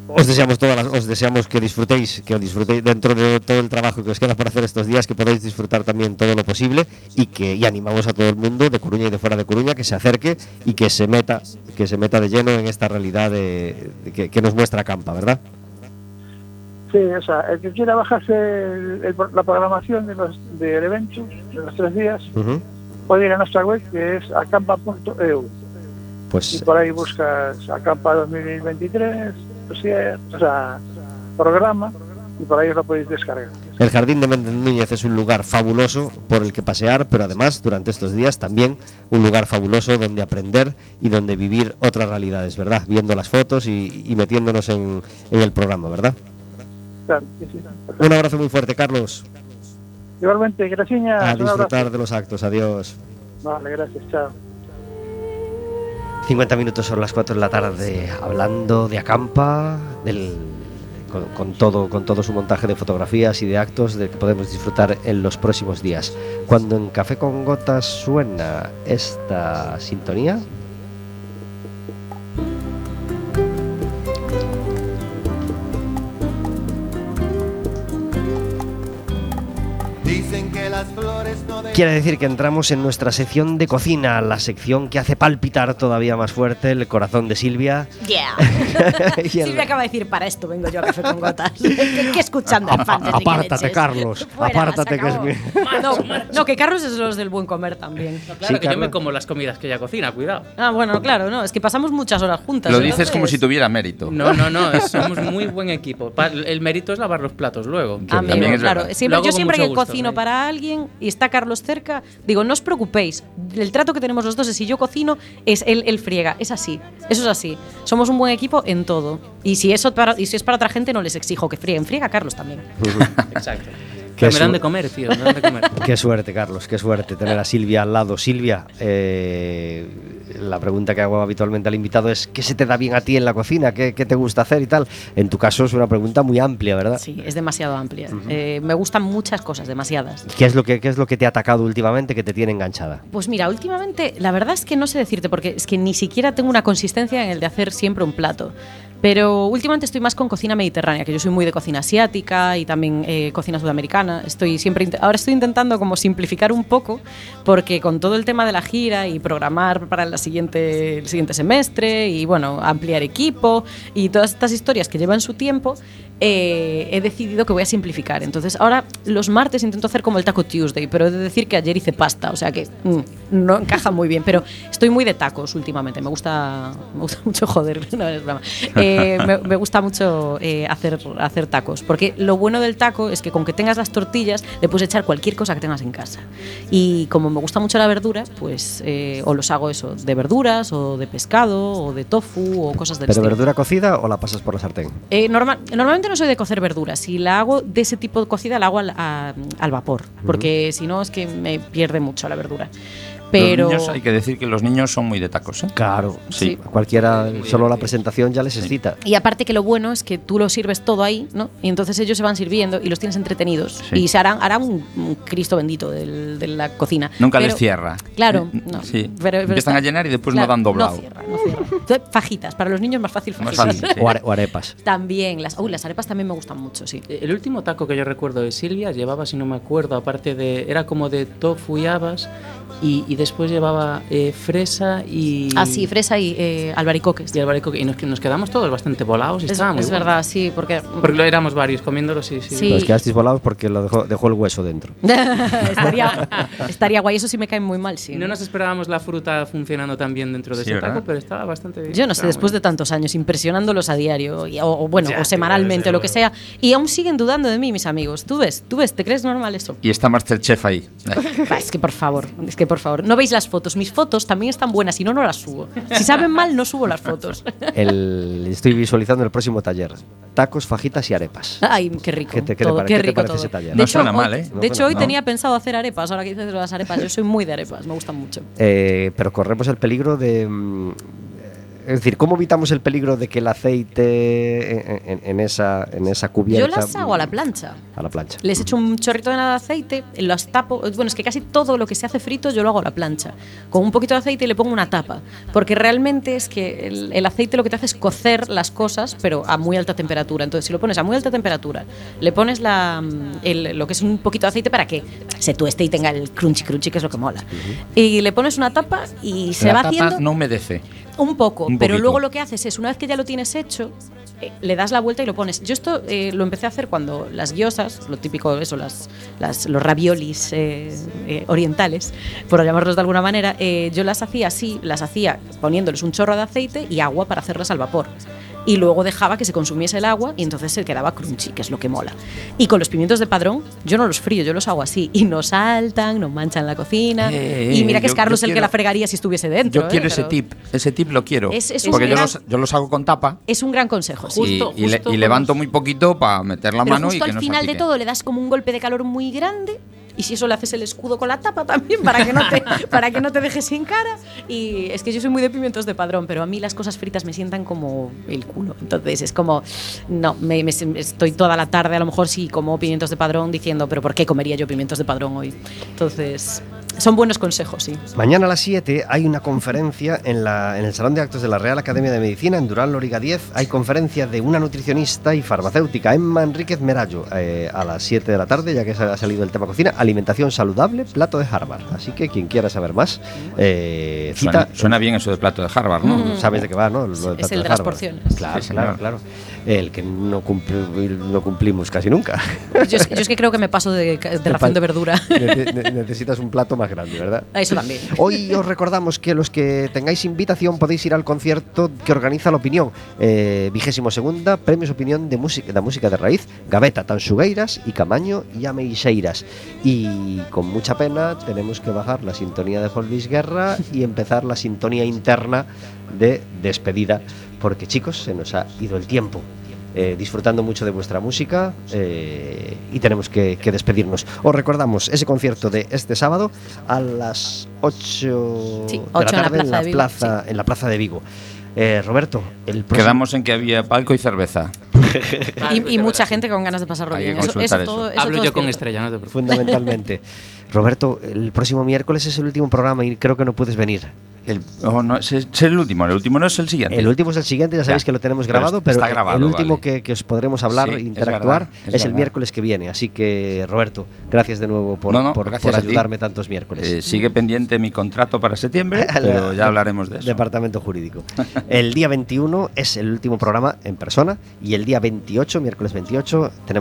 S2: Os deseamos todas las, os deseamos que disfrutéis, que os disfrutéis dentro de todo el trabajo que os queda por hacer estos días, que podáis disfrutar también todo lo posible y que y animamos a todo el mundo de Coruña y de fuera de Coruña que se acerque y que se meta, que se meta de lleno en esta realidad de, de que, que nos muestra Acampa, ¿verdad?
S7: Sí, o sea, el que quiera bajarse el, el, la programación de los, del evento, de los tres días,
S2: Uh-huh.
S7: puede ir a nuestra web, que es acampa punto e u.
S2: Pues
S7: Y por ahí buscas Acampa dos mil veintitrés, dossier, o sea, programa, y por ahí os lo podéis descargar.
S2: el Jardín de Méndez Núñez es un lugar fabuloso por el que pasear, pero además durante estos días también un lugar fabuloso donde aprender y donde vivir otras realidades, ¿verdad? Viendo las fotos y, y metiéndonos en, en el programa, ¿verdad?
S7: Claro, sí, sí.
S2: Un abrazo muy fuerte, Carlos.
S7: Igualmente, gracias.
S2: A
S7: Un
S2: disfrutar
S7: abrazo.
S2: de los actos. Adiós.
S7: Vale, gracias, chao.
S2: cincuenta minutos son las cuatro de la tarde hablando de Acampa, del, con, con, todo, con todo su montaje de fotografías y de actos de que podemos disfrutar en los próximos días. Cuando en Café con Gotas suena esta sintonía,
S8: Dicen que las flores no de...
S2: quiere decir que entramos en nuestra sección de cocina, la sección que hace palpitar todavía más fuerte el corazón de Silvia.
S3: Yeah.
S2: Y el-
S3: Silvia acaba de decir, para esto vengo yo a Café con Gotas. ¿Qué, qué escuchando infantes ni qué
S2: Apártate,
S3: leches?
S2: Carlos,
S3: Fuera,
S2: apártate,
S3: se
S2: que es
S3: acabó.
S2: mi-
S3: No, no, que Carlos es de los del buen comer también.
S5: Claro
S2: Sí,
S5: que yo
S2: Carlos.
S5: me como las comidas que ella cocina, cuidado.
S3: Ah, bueno, claro, no, es que pasamos muchas horas juntas.
S1: Lo
S3: entonces-
S1: dices como si tuviera mérito.
S5: No, no, no, es- somos muy buen equipo. Pa- El mérito es lavar los platos luego.
S3: Amigo,
S1: También es
S3: claro.
S1: verdad.
S3: Siempre,
S5: Lo hago
S3: yo
S5: con
S3: siempre
S5: mucho
S3: que
S5: gusto,
S3: cocino
S5: ¿eh?
S3: para alguien y está Carlos cerca, digo, no os preocupéis. El trato que tenemos los dos es si yo cocino, es él, él friega. Es así. Eso es así. Somos un buen equipo en todo. Y si, eso para, y si es para otra gente, no les exijo que frieguen. Friega Carlos también.
S5: Exacto.
S2: Qué
S5: Pero me dan
S2: su-
S5: de comer, tío, me dan de comer.
S2: Qué suerte, Carlos, qué suerte tener a Silvia al lado. Silvia, eh, la pregunta que hago habitualmente al invitado es ¿qué se te da bien a ti en la cocina? ¿Qué, qué te gusta hacer y tal? En tu caso es una pregunta muy amplia, ¿verdad?
S3: Sí, es demasiado amplia. Eh, me gustan muchas cosas, demasiadas.
S2: ¿Qué es, lo que, ¿Qué es lo que te ha atacado últimamente que te tiene enganchada?
S3: Pues mira, últimamente la verdad es que no sé decirte porque es que ni siquiera tengo una consistencia en el de hacer siempre un plato. Pero últimamente estoy más con cocina mediterránea, que yo soy muy de cocina asiática y también eh, cocina sudamericana. Estoy siempre int- ahora estoy intentando como simplificar un poco porque con todo el tema de la gira y programar para la siguiente, el siguiente semestre y bueno, ampliar equipo y todas estas historias que llevan su tiempo, eh, he decidido que voy a simplificar. Entonces ahora los martes intento hacer como el Taco Tuesday, pero he de decir que ayer hice pasta, o sea que mm, no encaja muy bien, pero estoy muy de tacos últimamente. Me gusta, me gusta mucho joder, no es broma. Eh, me, me gusta mucho eh, hacer, hacer tacos, porque lo bueno del taco es que con que tengas las tortillas le puedes echar cualquier cosa que tengas en casa. Y como me gusta mucho la verdura, pues eh, o los hago eso, de verduras, o de pescado, o de tofu, o cosas del
S2: ¿Pero
S3: estilo.
S2: verdura cocida o la pasas por la sartén?
S3: Eh, normal, normalmente no soy de cocer verduras. Si la hago de ese tipo de cocida, la hago al, a- al vapor, porque si no es que me pierde mucho la verdura. Pero
S1: Los niños, hay que decir que los niños son muy de tacos, ¿eh?
S2: Claro,
S1: Sí.
S3: Sí.
S2: cualquiera, solo la presentación ya les excita.
S3: Y aparte que lo bueno es que tú lo sirves todo ahí, ¿no? Y entonces ellos se van sirviendo y los tienes entretenidos.
S1: Sí.
S3: Y se harán, harán un, un Cristo bendito del- de la cocina.
S1: Nunca
S3: Pero-
S1: les cierra.
S3: Claro,
S1: Eh,
S3: no.
S1: Sí.
S3: Pero- pero
S1: Empiezan
S3: está-
S1: a llenar y después
S3: claro,
S1: no dan doblado.
S3: No cierra, no cierra. Entonces, fajitas, para los niños más fácil
S1: Más
S3: fajitas.
S1: fácil, sí.
S2: O, are- o arepas.
S3: También, las, uy, las arepas también me gustan mucho, sí.
S5: El último taco que yo recuerdo de Silvia llevaba, si no me acuerdo, aparte de. Era como de tofu y habas. Y, y después llevaba eh, fresa y.
S3: Ah, sí, fresa y eh, albaricoques.
S5: Y albaricoque. Y nos, nos quedamos todos bastante volados y
S3: Es,
S5: estaba muy
S3: es
S5: bueno.
S3: verdad, sí, porque...
S5: Porque lo éramos varios comiéndolo, sí, sí.
S3: Sí.
S2: Los quedasteis volados porque lo dejó, dejó el hueso dentro.
S3: estaría, estaría guay, eso sí me cae muy mal, sí.
S5: Y no nos esperábamos la fruta funcionando tan bien dentro de
S1: Sí,
S5: ese
S1: ¿verdad?
S5: taco, pero estaba bastante bien.
S3: Yo no sé,
S5: Estaba
S3: después
S5: muy
S3: de tantos años impresionándolos a diario, y- o, o bueno,
S5: Ya,
S3: o
S5: sí,
S3: semanalmente,
S5: desde
S3: o lo que sea,
S5: luego.
S3: y aún siguen dudando de mí, mis amigos. ¿Tú ves? ¿Tú ves? ¿Te crees normal eso?
S1: Y está Masterchef ahí.
S3: Va, es que por favor, es que por favor. No veis las fotos. Mis fotos también están buenas y no, no las subo. Si saben mal, no subo las fotos.
S2: El, estoy visualizando el próximo taller. Tacos, fajitas y arepas.
S3: Ay, qué rico.
S2: ¿Qué te- qué te
S3: todo,
S2: pare-
S3: qué
S2: qué te
S3: rico
S2: parece
S3: todo.
S2: ese taller?
S3: De
S1: No
S3: hecho,
S1: suena
S3: hoy-
S1: mal, ¿eh?
S2: No
S3: De hecho,
S2: suena
S3: hoy
S2: mal.
S3: tenía pensado hacer arepas. Ahora que dices de las arepas, yo soy muy de arepas, me gustan mucho.
S2: Eh, pero corremos el peligro de mm, Es decir, ¿cómo evitamos el peligro de que el aceite en, en, en, esa, en esa cubierta...
S3: Yo las hago a la plancha.
S2: A la plancha.
S3: Les echo un chorrito de nada de aceite, las tapo. Bueno, es que casi todo lo que se hace frito yo lo hago a la plancha. Con un poquito de aceite y le pongo una tapa. Porque realmente es que el, el aceite lo que te hace es cocer las cosas, pero a muy alta temperatura. Entonces, si lo pones a muy alta temperatura, le pones la, el, lo que es un poquito de aceite para que se tueste y tenga el crunchy crunchy, que es lo que mola. Uh-huh. Y le pones una tapa y se
S1: la
S3: va
S1: tapa
S3: haciendo...
S1: no humedece.
S3: Un poco,
S1: un
S3: pero
S1: poquito.
S3: luego lo que haces es, una vez que ya lo tienes hecho, eh, le das la vuelta y lo pones. Yo esto eh, lo empecé a hacer cuando las gyozas, lo típico, eso, las, las, los raviolis eh, eh, orientales, por llamarlos de alguna manera, eh, yo las hacía así, las hacía poniéndoles un chorro de aceite y agua para hacerlas al vapor. Y luego dejaba que se consumiese el agua y entonces se quedaba crunchy, que es lo que mola. Y con los pimientos de Padrón, yo no los frío, yo los hago así. Y no saltan, no manchan la cocina.
S1: Eh,
S3: y mira que
S1: yo,
S3: es Carlos el
S1: quiero,
S3: que la fregaría si estuviese dentro.
S1: Yo quiero
S3: eh,
S1: ese tip, ese tip lo quiero.
S3: Es, es
S1: porque yo
S3: gran,
S1: los, yo los hago con tapa.
S3: Es un gran consejo. Sí.
S1: Y,
S5: Justo,
S1: y, le,
S5: justo
S1: y levanto muy poquito para meter la
S3: Pero
S1: mano
S3: justo
S1: y que
S3: al
S1: no
S3: final
S1: salpique.
S3: de todo le das como un golpe de calor muy grande. Y si eso le haces el escudo con la tapa también para que no te, para que no te dejes sin cara. Y es que yo soy muy de pimientos de Padrón, pero a mí las cosas fritas me sientan como el culo. Entonces es como, no, me, me, estoy toda la tarde a lo mejor sí como pimientos de Padrón diciendo, pero ¿por qué comería yo pimientos de Padrón hoy? Entonces, son buenos consejos, sí.
S2: Mañana a las siete hay una conferencia en, la, en el Salón de Actos de la Real Academia de Medicina, en Durán Lóriga diez. Hay conferencia de una nutricionista y farmacéutica, Emma Enríquez Merallo, eh, a las siete de la tarde, ya que ha salido el tema cocina. Alimentación saludable, plato de Harvard. Así que quien quiera saber más, eh, cita.
S1: Suena, suena bien eso de plato de Harvard, ¿no?
S3: Mm.
S2: Sabes de qué va, ¿no? Lo
S3: Sí,
S2: del
S3: es
S2: plato
S3: el de
S2: de
S3: las
S2: Harvard.
S3: porciones.
S2: Claro,
S1: Sí,
S2: claro,
S1: señor.
S2: claro. El que no, cumpli- no cumplimos casi nunca.
S3: Yo es, yo es que creo que me paso de, de ración de verdura.
S2: Ne- ne- necesitas un plato más grande, ¿verdad?
S3: Eso también.
S2: Hoy os recordamos que los que tengáis invitación podéis ir al concierto que organiza La Opinión, eh, vigésimo segunda, Premios Opinión de música, de música de raíz, Gaveta, Tanxugueiras y Camaño y Ameixeiras. Y con mucha pena tenemos que bajar la sintonía de Juan Luis Guerra y empezar la sintonía interna de despedida, porque chicos, se nos ha ido el tiempo. Eh, disfrutando mucho de vuestra música eh, y tenemos que, que despedirnos. Os recordamos ese concierto de este sábado a las ocho
S3: Sí,
S2: de la
S3: ocho en la
S2: tarde en la
S3: Plaza de Vigo,
S2: plaza, en la plaza de Vigo. Eh, Roberto, el próximo...
S1: Quedamos en que había palco y cerveza.
S3: Y, y mucha gente con ganas de pasarlo
S1: Hay que
S3: bien. Eso,
S1: consultar
S3: eso
S1: eso.
S3: todo, eso
S5: Hablo
S3: todo
S5: yo
S3: es
S5: con
S3: cierto.
S5: Estrella, no te preocupes.
S2: Fundamentalmente. Roberto, el próximo miércoles es el último programa y creo que no puedes venir.
S1: El, oh, no, es, es el último, el último no es el siguiente.
S2: El último es el siguiente, ya sabéis
S1: Ya,
S2: que lo tenemos
S1: pero
S2: grabado,
S1: está
S2: pero
S1: grabado,
S2: el último
S1: vale.
S2: que, que os podremos hablar
S1: Sí,
S2: e
S1: es
S2: interactuar
S1: verdad,
S2: es,
S1: es
S2: el
S1: verdad.
S2: miércoles que viene. Así que, Roberto, gracias de nuevo por,
S1: No, no,
S2: por,
S1: gracias
S2: por
S1: a ti.
S2: ayudarme tantos miércoles.
S1: Eh, sigue pendiente mi contrato para septiembre, pero ya hablaremos de eso.
S2: Departamento Jurídico. El día veintiuno es el último programa en persona y el día veintiocho, miércoles veintiocho, tenemos